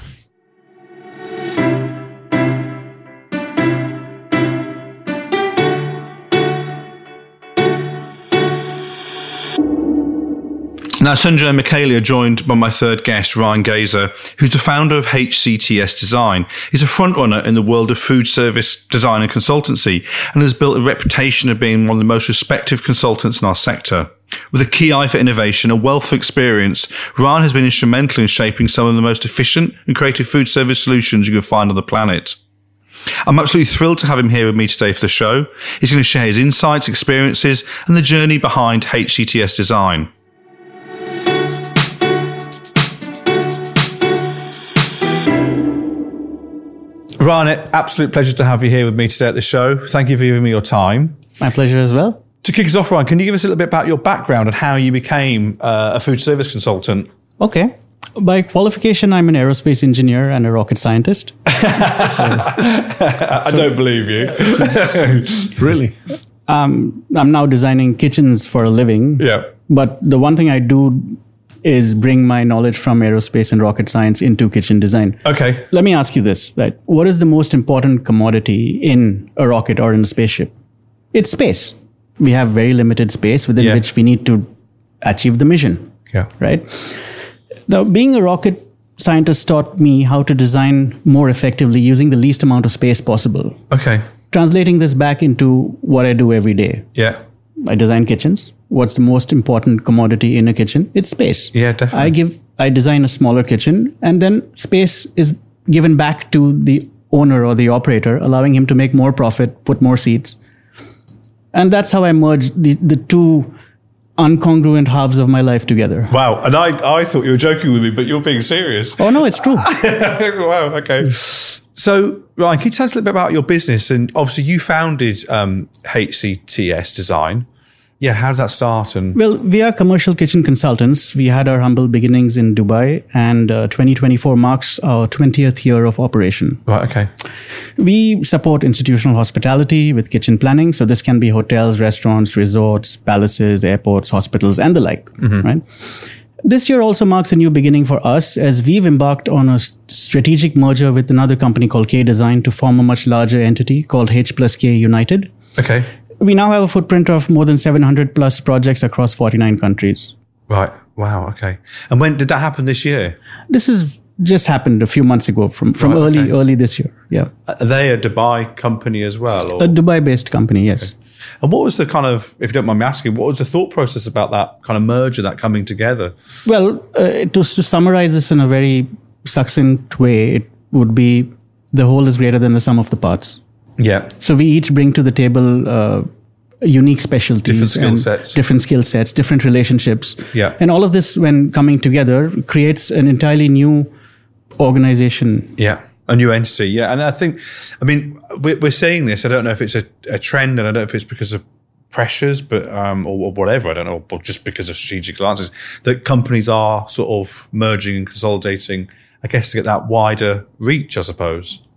A: Now, Sanjay and Michele are joined by my third guest, Ryan Gazer, who's the founder of H C T S Design. He's a frontrunner in the world of food service design and consultancy and has built a reputation of being one of the most respected consultants in our sector. With a key eye for innovation and wealth of experience, Ryan has been instrumental in shaping some of the most efficient and creative food service solutions you can find on the planet. I'm absolutely thrilled to have him here with me today for the show. He's going to share his insights, experiences, and the journey behind H C T S Design. Ryan, absolute pleasure to have you here with me today at the show. Thank you for giving me your time.
E: My pleasure as well.
A: To kick us off, Ryan, can you give us a little bit about your background and how you became uh, a food service consultant?
E: Okay. By qualification, I'm an aerospace engineer and a rocket scientist. so,
A: I so, don't believe you.
D: Really?
E: Um, I'm now designing kitchens for a living.
A: Yeah.
E: But the one thing I do is bring my knowledge from aerospace and rocket science into kitchen design.
A: Okay.
E: Let me ask you this, right? What is the most important commodity in a rocket or in a spaceship? It's space. We have very limited space within yeah. which we need to achieve the mission.
A: Yeah.
E: Right? Now, being a rocket scientist taught me how to design more effectively using the least amount of space possible.
A: Okay.
E: Translating this back into what I do every day.
A: Yeah.
E: I design kitchens. What's the most important commodity in a kitchen? It's space.
A: Yeah, definitely.
E: I give, I design a smaller kitchen, and then space is given back to the owner or the operator, allowing him to make more profit, put more seats. And that's how I merge the, the two uncongruent halves of my life together.
A: Wow. And I, I thought you were joking with me, but you're being serious.
E: Oh, no, it's true.
A: Wow. Okay. So, Ryan, can you tell us a little bit about your business? And obviously you founded um, H C T S Design. Yeah, how did that start? And
E: Well, we are commercial kitchen consultants. We had our humble beginnings in Dubai, and uh, twenty twenty-four marks our twentieth year of operation.
A: Right, okay.
E: We support institutional hospitality with kitchen planning. So this can be hotels, restaurants, resorts, palaces, airports, hospitals, and the like, mm-hmm. right? This year also marks a new beginning for us as we've embarked on a strategic merger with another company called K Design to form a much larger entity called H plus K United.
A: Okay.
E: We now have a footprint of more than seven hundred plus projects across forty-nine countries.
A: Right. Wow. Okay. And when did that happen this year?
E: This has just happened a few months ago from, from right, early, okay. early this year. Yeah.
A: Are they a Dubai company as well? Or?
E: A Dubai-based company, yes.
A: Okay. And what was the kind of, if you don't mind me asking, what was the thought process about that kind of merger, that coming together?
E: Well, uh, to, to summarize this in a very succinct way, it would be the whole is greater than the sum of the parts.
A: Yeah.
E: So we each bring to the table uh, unique specialties,
A: different skill sets,
E: different skill sets, different relationships.
A: Yeah.
E: And all of this, when coming together, creates an entirely new organization.
A: Yeah. A new entity. Yeah. And I think, I mean, we're, we're seeing this. I don't know if it's a, a trend, and I don't know if it's because of pressures, but, um, or, or whatever. I don't know, or just because of strategic alliances that companies are sort of merging and consolidating, I guess, to get that wider reach, I suppose.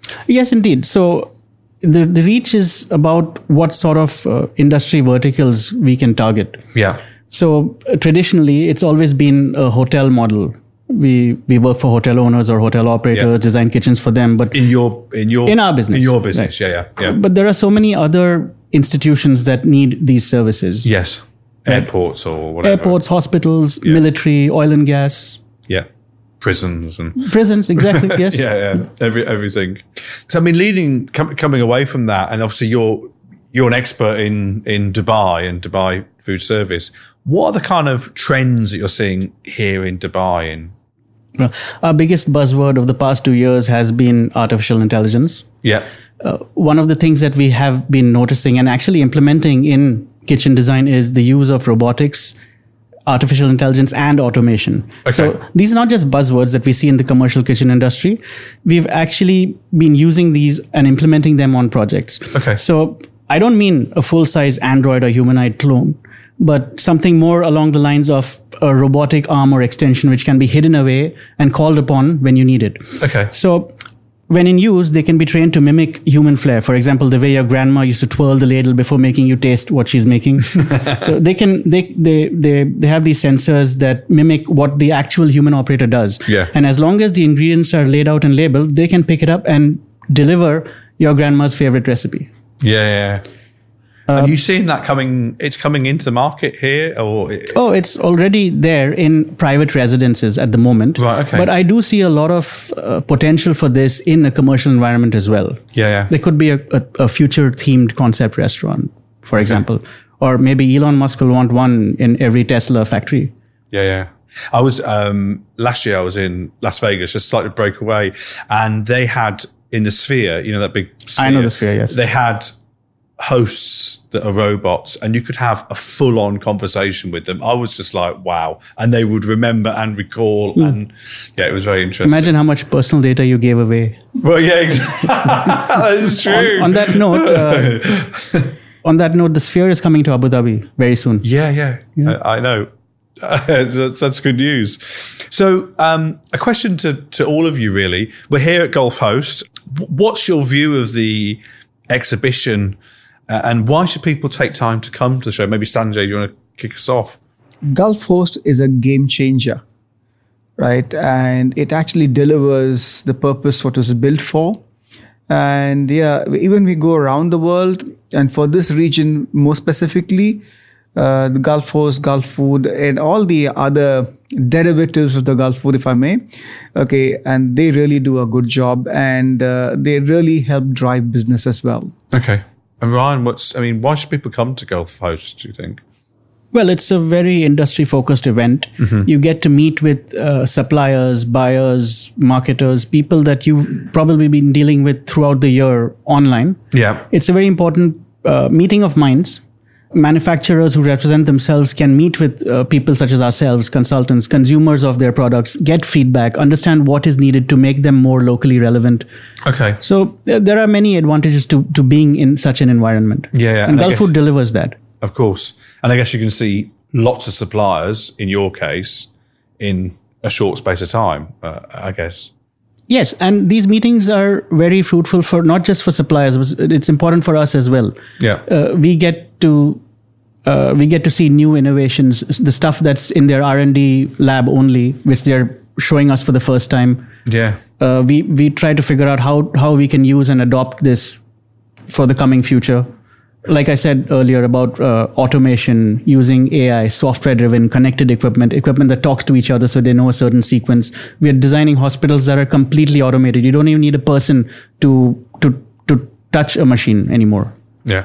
E: Yes, indeed. So the the reach is about what sort of uh, industry verticals we can target.
A: Yeah.
E: So uh, traditionally, it's always been a hotel model. We we work for hotel owners or hotel operators,
A: Yeah.
E: design kitchens for them. But
A: In your in your
E: in our business,
A: in your business,
E: right.
A: yeah, yeah, yeah.
E: But there are so many other institutions that need these services.
A: Yes, airports or whatever.
E: Airports, hospitals,
A: Yeah.
E: military, oil and gas,
A: Yeah, prisons and
E: prisons. Exactly. Yes.
A: yeah, yeah, every everything. So I mean, leading com- coming away from that, and obviously you're you're an expert in in Dubai and Dubai food service. What are the kind of trends that you're seeing here in Dubai? And
E: Well, our biggest buzzword of the past two years has been artificial intelligence.
A: yeah,
E: Uh, one of the things that we have been noticing and actually implementing in kitchen design is the use of robotics, artificial intelligence, and automation.
A: Okay.
E: So these are not just buzzwords that we see in the commercial kitchen industry. We've actually been using these and implementing them on projects.
A: Okay.
E: So I don't mean a full-size Android or humanoid clone, but something more along the lines of a robotic arm or extension which can be hidden away and called upon when you need it.
A: okay,
E: So when in use, they can be trained to mimic human flair. For example, the way your grandma used to twirl the ladle before making you taste what she's making. So they can they, they they they have these sensors that mimic what the actual human operator does.
A: Yeah.
E: And as long as the ingredients are laid out and labeled, they can pick it up and deliver your grandma's favorite recipe.
A: yeah, yeah. Have you seen that coming? It's coming into the market here, or
E: Oh, it's already there in private residences at the moment.
A: Right, okay.
E: But I do see a lot of uh, potential for this in a commercial environment as well.
A: yeah, yeah.
E: There could be a, a, a future themed concept restaurant, for example. Or maybe Elon Musk will want one in every Tesla factory.
A: Yeah, yeah. I was um last year. I was in Las Vegas, just slightly break away, and they had in the Sphere, you know, that big. Sphere,
E: I know the Sphere, yes.
A: They had hosts that are robots, and you could have a full-on conversation with them. I was just like, wow, and they would remember and recall,
E: Mm.
A: and yeah, it was very interesting.
E: Imagine how much personal data you gave away.
A: Well, yeah, exactly. That's true.
E: On, on that note, uh, on that note, the Sphere is coming to Abu Dhabi very soon.
A: Yeah, yeah, I, I know. that's, that's good news. So, um, a question to, to all of you, really. We're here at Gulf Host. What's your view of the exhibition, uh, and why should people take time to come to the show? Maybe Sanjay, do you want to kick us off?
B: Gulf Host is a game changer, right? And it actually delivers the purpose what it was built for. And yeah, even we go around the world, and for this region more specifically, uh, the Gulf Host, Gulf Food, and all the other derivatives of the Gulf Food, if I may. Okay, and they really do a good job, and uh, they really help drive business as well.
A: Okay. And Ryan, what's, I mean, why should people come to Gulf Host, do you think?
E: Well, it's a very industry-focused event. Mm-hmm. You get to meet with uh, suppliers, buyers, marketers, people that you've probably been dealing with throughout the year online.
A: Yeah.
E: It's a very important uh, meeting of minds. Manufacturers who represent themselves can meet with uh, people such as ourselves, consultants, consumers of their products, get feedback, understand what is needed to make them more locally relevant.
A: Okay.
E: So uh, there are many advantages to, to being in such an environment.
A: Yeah, yeah.
E: And,
A: And I
E: Gulf
A: guess-
E: Food delivers that.
A: Of course. And I guess you can see lots of suppliers, in your case, in a short space of time, uh, I guess.
E: Yes, and these meetings are very fruitful for not just for suppliers, but it's important for us as well.
A: Yeah.
E: Uh, we get to uh, we get to see new innovations, the stuff that's in their R and D lab only, which they're showing us for the first time.
A: Yeah.
E: Uh, we we try to figure out how how we can use and adopt this for the coming future. Like I said earlier about uh, automation, using A I, software-driven, connected equipment, equipment that talks to each other so they know a certain sequence. We are designing hospitals that are completely automated. You don't even need a person to to to touch a machine anymore.
A: Yeah.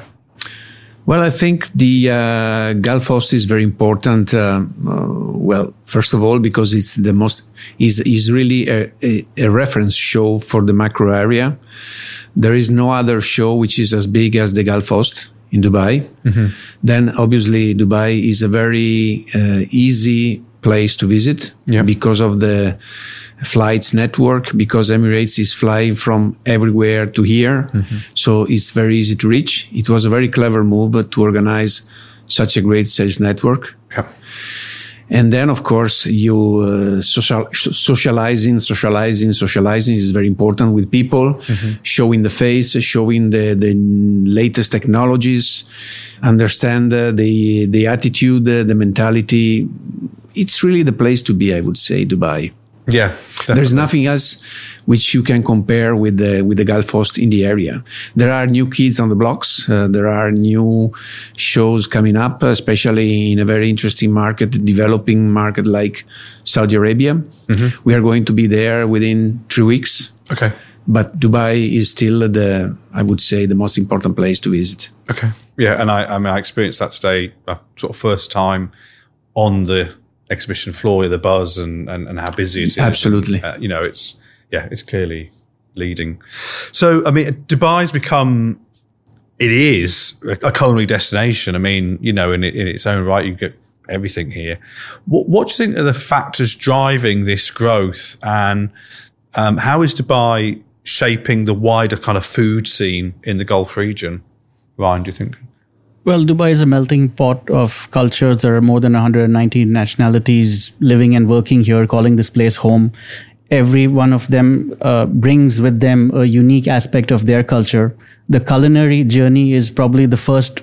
D: Well, I think the uh, Gulf Host is very important. Um, uh, well, first of all, because it's the most is is really a, a, a reference show for the macro area. There is no other show which is as big as the Gulf Host in Dubai. Mm-hmm. Then, obviously, Dubai is a very uh, easy place to visit
A: Yeah.
D: because of the flights network, because Emirates is flying from everywhere to here. Mm-hmm. So it's very easy to reach. It was a very clever move to organize such a great sales network.
A: Yeah.
D: And then, of course, you uh, social, socializing, socializing, socializing is very important with people, mm-hmm. showing the face, showing the, the latest technologies, understand uh, the the attitude, uh, the mentality. It's really the place to be, I would say, Dubai.
A: Yeah, definitely.
D: There's nothing else which you can compare with the with the Gulf Coast in the area. There are new kids on the blocks. Uh, there are new shows coming up, especially in a very interesting market, developing market like Saudi Arabia. Mm-hmm. We are going to be there within three weeks.
A: Okay.
D: But Dubai is still the, I would say, the most important place to visit.
A: Okay. Yeah, and I, I mean, I experienced that today, uh, sort of first time on the exhibition floor, the buzz and, and, and how busy it is.
D: Absolutely.
A: And, uh, you know, it's, yeah, it's clearly leading. So, I mean, Dubai's become, it is a culinary destination. I mean, you know, in, in its own right, you get everything here. What, what do you think are the factors driving this growth, and um, how is Dubai shaping the wider kind of food scene in the Gulf region? Ryan, do you think?
E: Well, Dubai is a melting pot of cultures. There are more than one hundred ninety nationalities living and working here, calling this place home. Every one of them uh, brings with them a unique aspect of their culture. The culinary journey is probably the first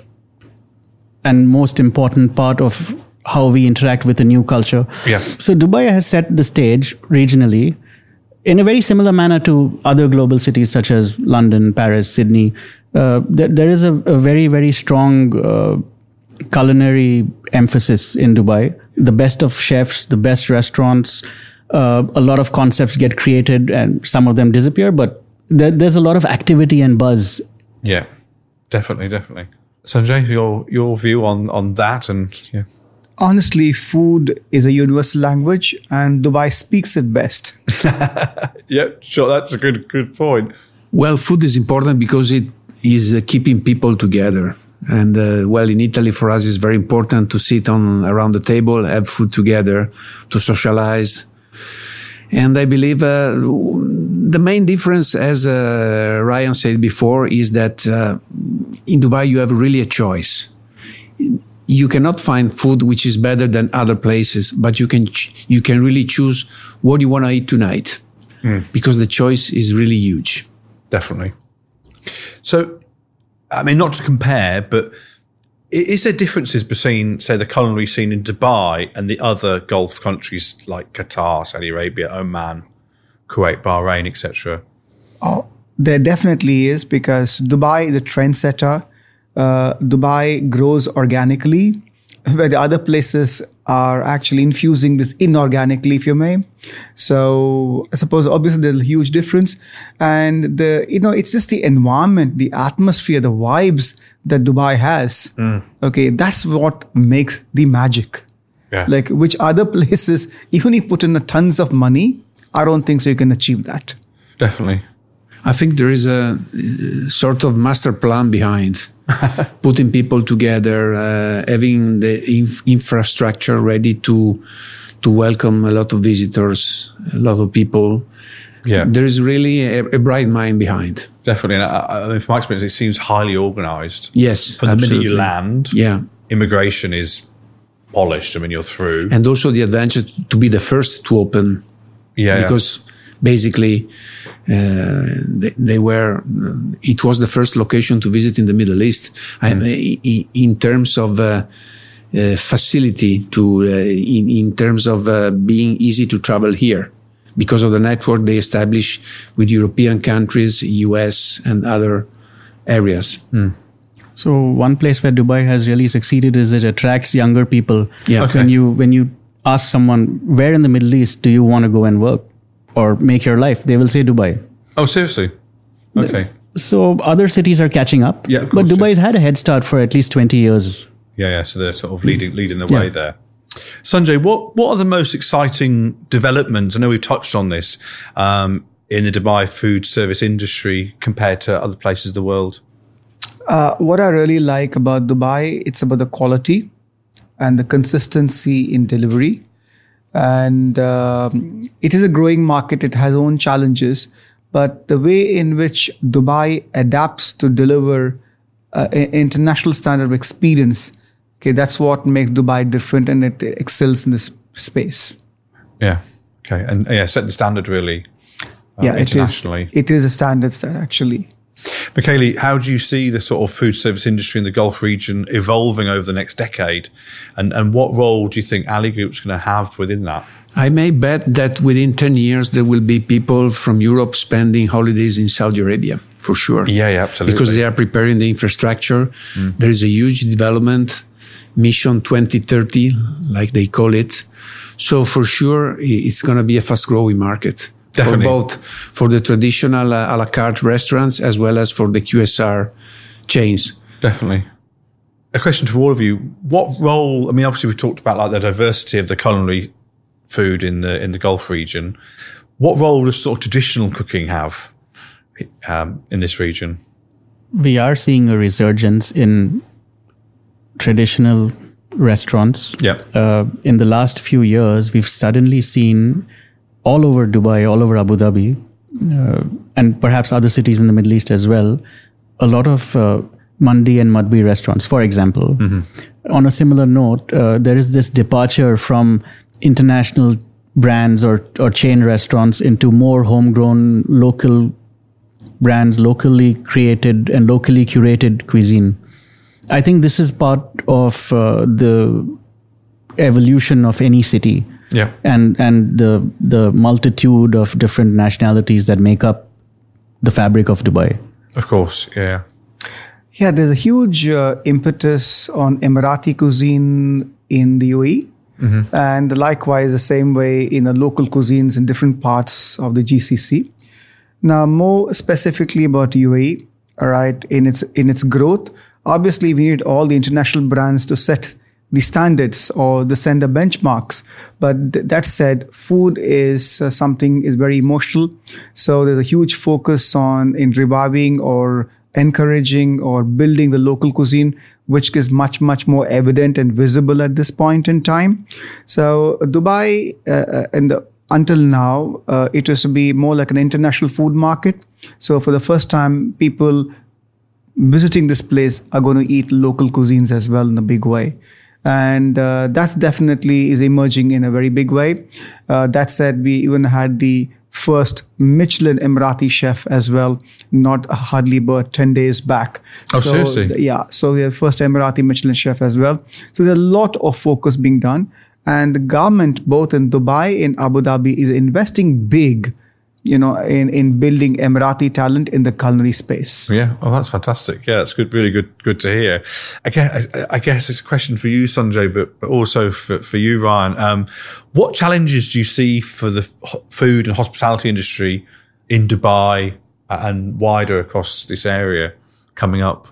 E: and most important part of how we interact with a new culture.
A: Yeah.
E: So Dubai has set the stage regionally in a very similar manner to other global cities such as London, Paris, Sydney. Uh, there, there is a, a very, very strong uh, culinary emphasis in Dubai. The best of chefs, the best restaurants, uh, a lot of concepts get created and some of them disappear, but there, there's a lot of activity and buzz.
A: Yeah, definitely, definitely. Sanjay, your your view on, on that? And yeah.
B: Honestly, food is a universal language and Dubai speaks it best.
A: Yeah, sure. That's a good good point.
D: Well, food is important because it is uh, keeping people together. And uh, well, in Italy, for us, it's very important to sit on around the table, have food together, to socialize. And I believe uh, the main difference, as uh, Ryan said before, is that uh, in Dubai, you have really a choice. You cannot find food which is better than other places, but you can ch- you can really choose what you want to eat tonight, mm. because the choice is really huge.
A: Definitely. So, I mean, not to compare, but is there differences between, say, the culinary scene in Dubai and the other Gulf countries like Qatar, Saudi Arabia, Oman, Kuwait, Bahrain, et cetera?
B: Oh, there definitely is, because Dubai is a trendsetter. Uh, Dubai grows organically, where the other places are actually infusing this inorganically, if you may. So I suppose obviously there's a huge difference. And the, you know, it's just the environment, the atmosphere, the vibes that Dubai has. Mm. Okay. That's what makes the magic.
A: Yeah.
B: Like which other places, even if you put in a tons of money, I don't think so you can achieve that.
A: Definitely.
D: I think there is a uh, sort of master plan behind putting people together, uh, having the inf- infrastructure ready to to welcome a lot of visitors, a lot of people.
A: Yeah,
D: there is really a, a bright mind behind.
A: Definitely, and I, I mean, from my experience, it seems highly organised.
D: Yes,
A: from the
D: absolutely.
A: minute you land,
D: yeah,
A: immigration is polished. I mean, you're through,
D: and also the advantage to be the first to open.
A: Yeah,
D: because. Yeah. Basically, uh, they, they were, uh, it was the first location to visit in the Middle East. Mm. I, in terms of uh, uh, facility to, uh, in, in terms of uh, being easy to travel here, because of the network they established with European countries, U S and other areas.
A: Mm.
E: So one place where Dubai has really succeeded is it attracts younger people.
D: Yeah.
E: Okay. When you, when you ask someone, where in the Middle East do you want to go and work or make your life, they will say Dubai.
A: Oh, seriously? Okay.
E: So other cities are catching up.
A: Yeah, of course,
E: but Dubai's
A: yeah.
E: had a head start for at least twenty years.
A: Yeah, yeah. So they're sort of leading leading the
E: yeah.
A: way there. Sanjay, what, what are the most exciting developments? I know we've touched on this um, in the Dubai food service industry compared to other places of the world.
B: Uh, what I really like about Dubai, it's about the quality and the consistency in delivery. And um, it is a growing market. It has own challenges. But the way in which Dubai adapts to deliver uh, an international standard of experience Okay, that's what makes Dubai different, and it excels in this space.
A: Yeah. Okay. And yeah, set the standard really uh,
B: yeah,
A: internationally.
B: It is, it is a standard set actually.
A: Michele, how do you see the sort of food service industry in the Gulf region evolving over the next decade? And and what role do you think Ali Group's going to have within that?
D: I may bet that within ten years, there will be people from Europe spending holidays in Saudi Arabia, for sure.
A: Yeah, yeah, absolutely.
D: Because they are preparing the infrastructure. Mm. There is a huge development, Mission twenty thirty, like they call it. So for sure, it's going to be a fast-growing market.
A: Definitely.
D: For both for the traditional uh, a la carte restaurants as well as for the Q S R chains.
A: Definitely. A question to all of you. What role, I mean, obviously we talked about like the diversity of the culinary food in the in the Gulf region. What role does sort of traditional cooking have um, in this region?
E: We are seeing a resurgence in traditional restaurants.
A: Yeah.
E: Uh, in the last few years, we've suddenly seen all over Dubai, all over Abu Dhabi, uh, and perhaps other cities in the Middle East as well, a lot of uh, Mandi and Madbi restaurants, for example. Mm-hmm. On a similar note, uh, there is this departure from international brands or, or chain restaurants into more homegrown local brands, locally created and locally curated cuisine. I think this is part of uh, the evolution of any city.
A: Yeah.
E: And and the the multitude of different nationalities that make up the fabric of Dubai.
A: Of course, yeah.
B: Yeah, there's a huge uh, impetus on Emirati cuisine in the U A E. Mm-hmm. And likewise, the same way in the local cuisines in different parts of the G C C. Now, more specifically about U A E, all right, in its in its growth, obviously we need all the international brands to set the standards or the sender benchmarks. But th- that said, food is uh, something is very emotional. So there's a huge focus on in reviving or encouraging or building the local cuisine, which is much, much more evident and visible at this point in time. So Dubai, uh, and the, until now, uh, it used to be more like an international food market. So for the first time, people visiting this place are going to eat local cuisines as well in a big way. And uh, that's definitely is emerging in a very big way. Uh, that said, we even had the first Michelin Emirati chef as well, not hardly but ten days back.
A: Oh,
B: so,
A: seriously?
B: th- yeah. So the first Emirati Michelin chef as well. So there's a lot of focus being done. And the government, both in Dubai and Abu Dhabi, is investing big, you know, in, in building Emirati talent in the culinary space.
A: Yeah, well, that's fantastic. Yeah, it's good, really good, good to hear. I guess, I guess it's a question for you, Sanjay, but, but also for, for you, Ryan. Um, what challenges do you see for the food and hospitality industry in Dubai and wider across this area coming up?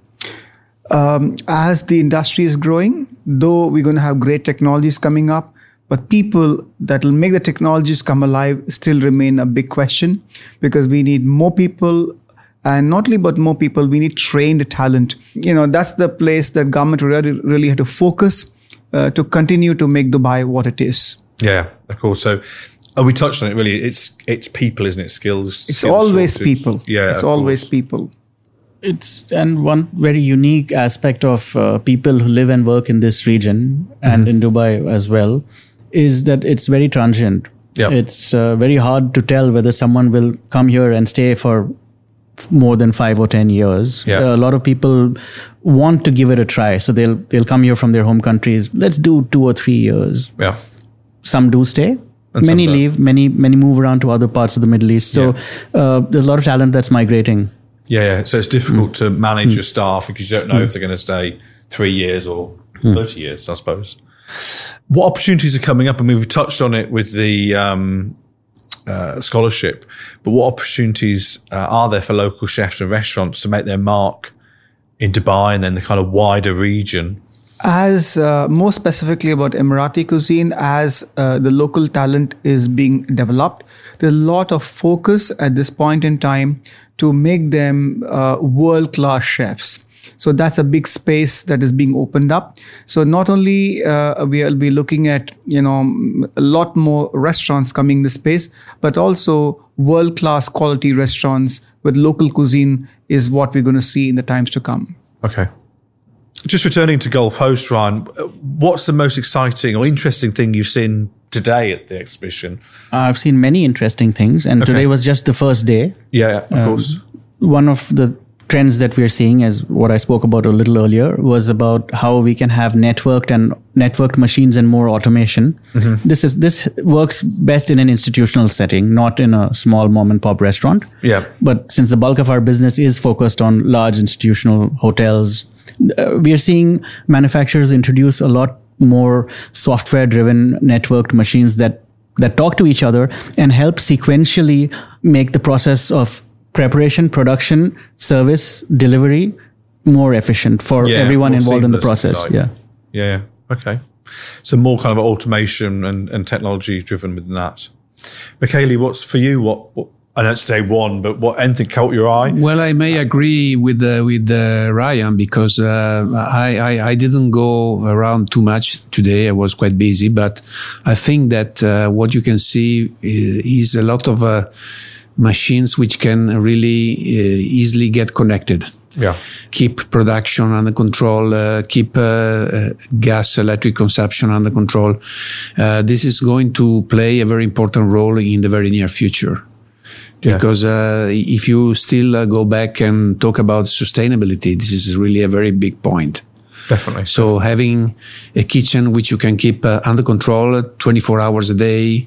B: Um, as the industry is growing, though we're going to have great technologies coming up, but people that will make the technologies come alive still remain a big question, because we need more people, and not only but more people, we need trained talent. You know, that's the place that government really, really had to focus uh, to continue to make Dubai what it is.
A: Yeah, of course. So, oh, we touched on it really. It's it's people, isn't it? Skills.
B: It's
A: skills
B: always
A: shortage.
B: people.
A: Yeah,
B: it's
A: of
B: always
A: course.
B: people.
E: It's and one very unique aspect of uh, people who live and work in this region and in Dubai as well is that it's very transient.
A: Yep.
E: It's uh, very hard to tell whether someone will come here and stay for f- more than five or ten years.
A: Yep.
E: Uh, a lot of people want to give it a try, so they'll they'll come here from their home countries. Let's do two or three years.
A: Yeah.
E: Some do stay.
A: And
E: many
A: some don't.
E: leave. Many many move around to other parts of the Middle East. So uh, there's a lot of talent that's migrating.
A: Yeah, yeah. So it's difficult to manage your staff because you don't know if they're going to stay three years or thirty years, I suppose. What opportunities are coming up? I mean, we've touched on it with the um, uh, scholarship, but what opportunities uh, are there for local chefs and restaurants to make their mark in Dubai and then the kind of wider region?
B: As uh, more specifically about Emirati cuisine, as uh, the local talent is being developed, there's a lot of focus at this point in time to make them uh, world-class chefs. So that's a big space that is being opened up. So not only uh, we'll be looking at, you know, a lot more restaurants coming in the space, but also world-class quality restaurants with local cuisine is what we're going to see in the times to come.
A: Okay. Just returning to Gulf Host, Ryan, what's the most exciting or interesting thing you've seen today at the exhibition?
E: I've seen many interesting things, and
A: Okay.
E: today was just the first day.
A: Yeah, of
E: Um,
A: course.
E: One of the trends that we're seeing, as what I spoke about a little earlier, was about how we can have networked and networked machines and more automation.
A: Mm-hmm.
E: This is this works best in an institutional setting, not in a small mom and pop restaurant.
A: Yeah.
E: But since the bulk of our business is focused on large institutional hotels, uh, we are seeing manufacturers introduce a lot more software-driven networked machines that that talk to each other and help sequentially make the process of preparation, production, service, delivery more efficient for
A: Yeah,
E: everyone
A: more
E: involved in the
A: seamless, if you
E: process.
A: like.
E: Yeah.
A: Yeah, yeah. Okay. So more kind of automation and, and technology driven within that. Michele, what's for you? What, what I don't say one, but what anything caught your eye?
D: Well, I may agree with uh, with uh, Ryan because uh, I, I I didn't go around too much today. I was quite busy, but I think that uh, what you can see is a lot of uh, machines which can really uh, easily get connected.
A: Yeah.
D: Keep production under control, uh, keep uh, uh, gas, electric consumption under control. Uh, this is going to play a very important role in the very near future.
A: Yeah.
D: Because uh, if you still uh, go back and talk about sustainability, this is really a very big point.
A: Definitely.
D: So having a kitchen which you can keep uh, under control twenty-four hours a day,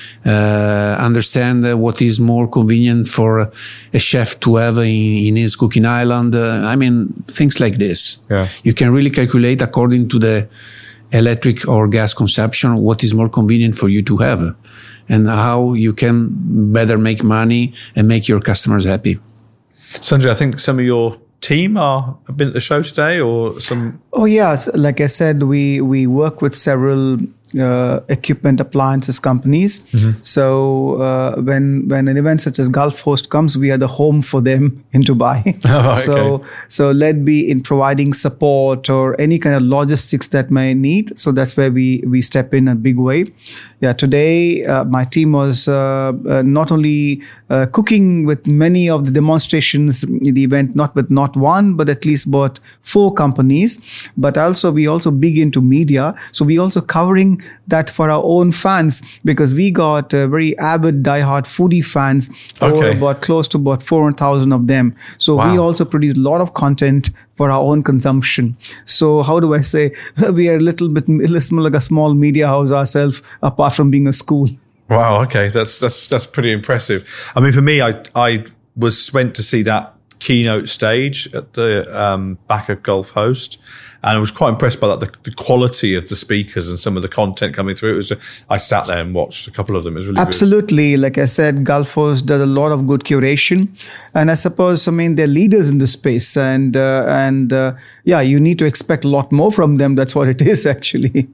D: uh, understand uh, what is more convenient for a chef to have in, in his cooking island. Uh, I mean, things like this.
A: Yeah.
D: You can really calculate according to the electric or gas consumption what is more convenient for you to have and how you can better make money and make your customers happy.
A: Sanjay, I think some of your team are have been at the show today, or some.
B: Oh yes, like I said, we we work with several uh, equipment appliances companies.
A: Mm-hmm.
B: So uh, when when an event such as Gulf Host comes, we are the home for them in Dubai.
A: Oh, okay.
B: So so let be in providing support or any kind of logistics that may need. So that's where we we step in a big way. Yeah, today uh, my team was uh, uh, not only uh, cooking with many of the demonstrations in the event, not with not one, but at least about four companies. But also we also big into media, so we also covering that for our own fans because we got uh, very avid, diehard foodie fans, over
A: Okay.
B: about close to about four hundred thousand of them. So we
A: Wow.
B: also produce a lot of content for our own consumption. So how do I say we are a little bit like a small media house ourselves, apart from being a school.
A: Wow. Okay, that's that's that's pretty impressive. I mean, for me, I I was went to see that keynote stage at the um, back of Gulf Host, and I was quite impressed by that, the, the quality of the speakers and some of the content coming through. It was, a, I sat there and watched a couple of them. It was really
B: Absolutely. Like I said, Gulf Host does a lot of good curation. And I suppose, I mean, they're leaders in the space. And, uh, and uh, yeah, you need to expect a lot more from them. That's what it is, actually.
A: good.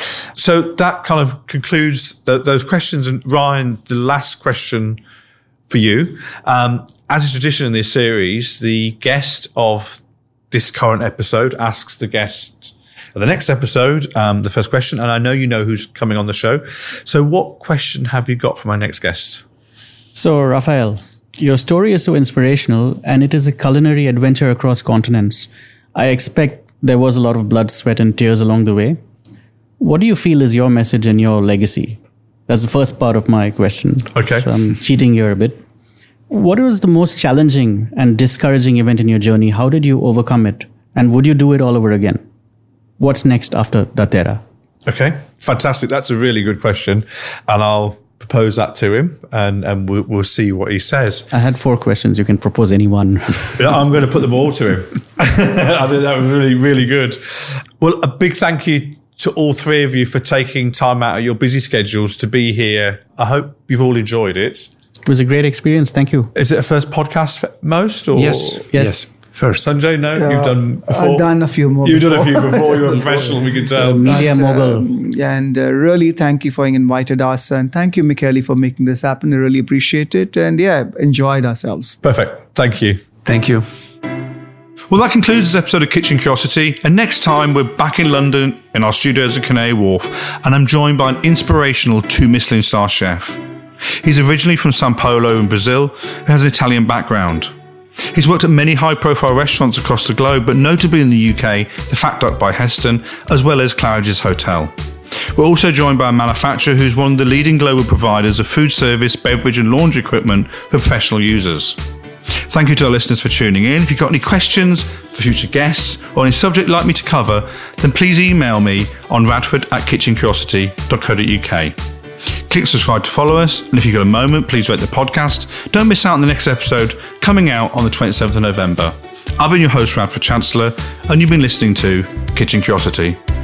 A: So that kind of concludes th- those questions. And Ryan, the last question for you. Um, as a tradition in this series, the guest of this current episode asks the guest of the next episode um, the first question. And I know you know who's coming on the show. So what question have you got for my next guest?
E: So, Raphael, your story is so inspirational and it is a culinary adventure across continents. I expect there was a lot of blood, sweat, and tears along the way. What do you feel is your message and your legacy? That's the first part of my question.
A: Okay.
E: So I'm cheating here a bit. What was the most challenging and discouraging event in your journey? How did you overcome it? And would you do it all over again? What's next after Datera?
A: Okay, fantastic. That's a really good question. And I'll propose that to him and, and we'll, we'll see what he says.
E: I had four questions. You can propose any one.
A: I'm going to put them all to him. I think that was really, really good. Well, a big thank you to all three of you for taking time out of your busy schedules to be here. I hope you've all enjoyed it.
E: It was a great experience. Thank you.
A: Is it a first podcast for most? Or?
D: Yes,
E: Yes.
D: yes. First.
A: Sanjay, no? You've done before?
B: I've done a few more
A: You've done a
B: before.
A: few before. You're a professional, we can tell.
E: Media
B: But,
E: mogul.
B: um, and uh, really thank you for having invited us. And thank you, Michele, for making this happen. I really appreciate it. And yeah, enjoyed ourselves.
A: Perfect. Thank you.
D: Thank you.
A: Well, that concludes this episode of Kitchen Curiosity. And next time, we're back in London in our studios at Canary Wharf. And I'm joined by an inspirational two Michelin star chef. He's originally from Sao Paulo in Brazil, who has an Italian background. He's worked at many high-profile restaurants across the globe, but notably in the U K, the Fat Duck by Heston, as well as Claridge's Hotel. We're also joined by a manufacturer who's one of the leading global providers of food service, beverage and laundry equipment for professional users. Thank you to our listeners for tuning in. If you've got any questions for future guests or any subject you'd like me to cover, then please email me on radford at kitchen curiosity dot co dot uk. Click subscribe to follow us, and if you've got a moment, please rate the podcast. Don't miss out on the next episode coming out on the twenty-seventh of November. I've been your host, Radford Chancellor, and you've been listening to Kitchen Curiosity.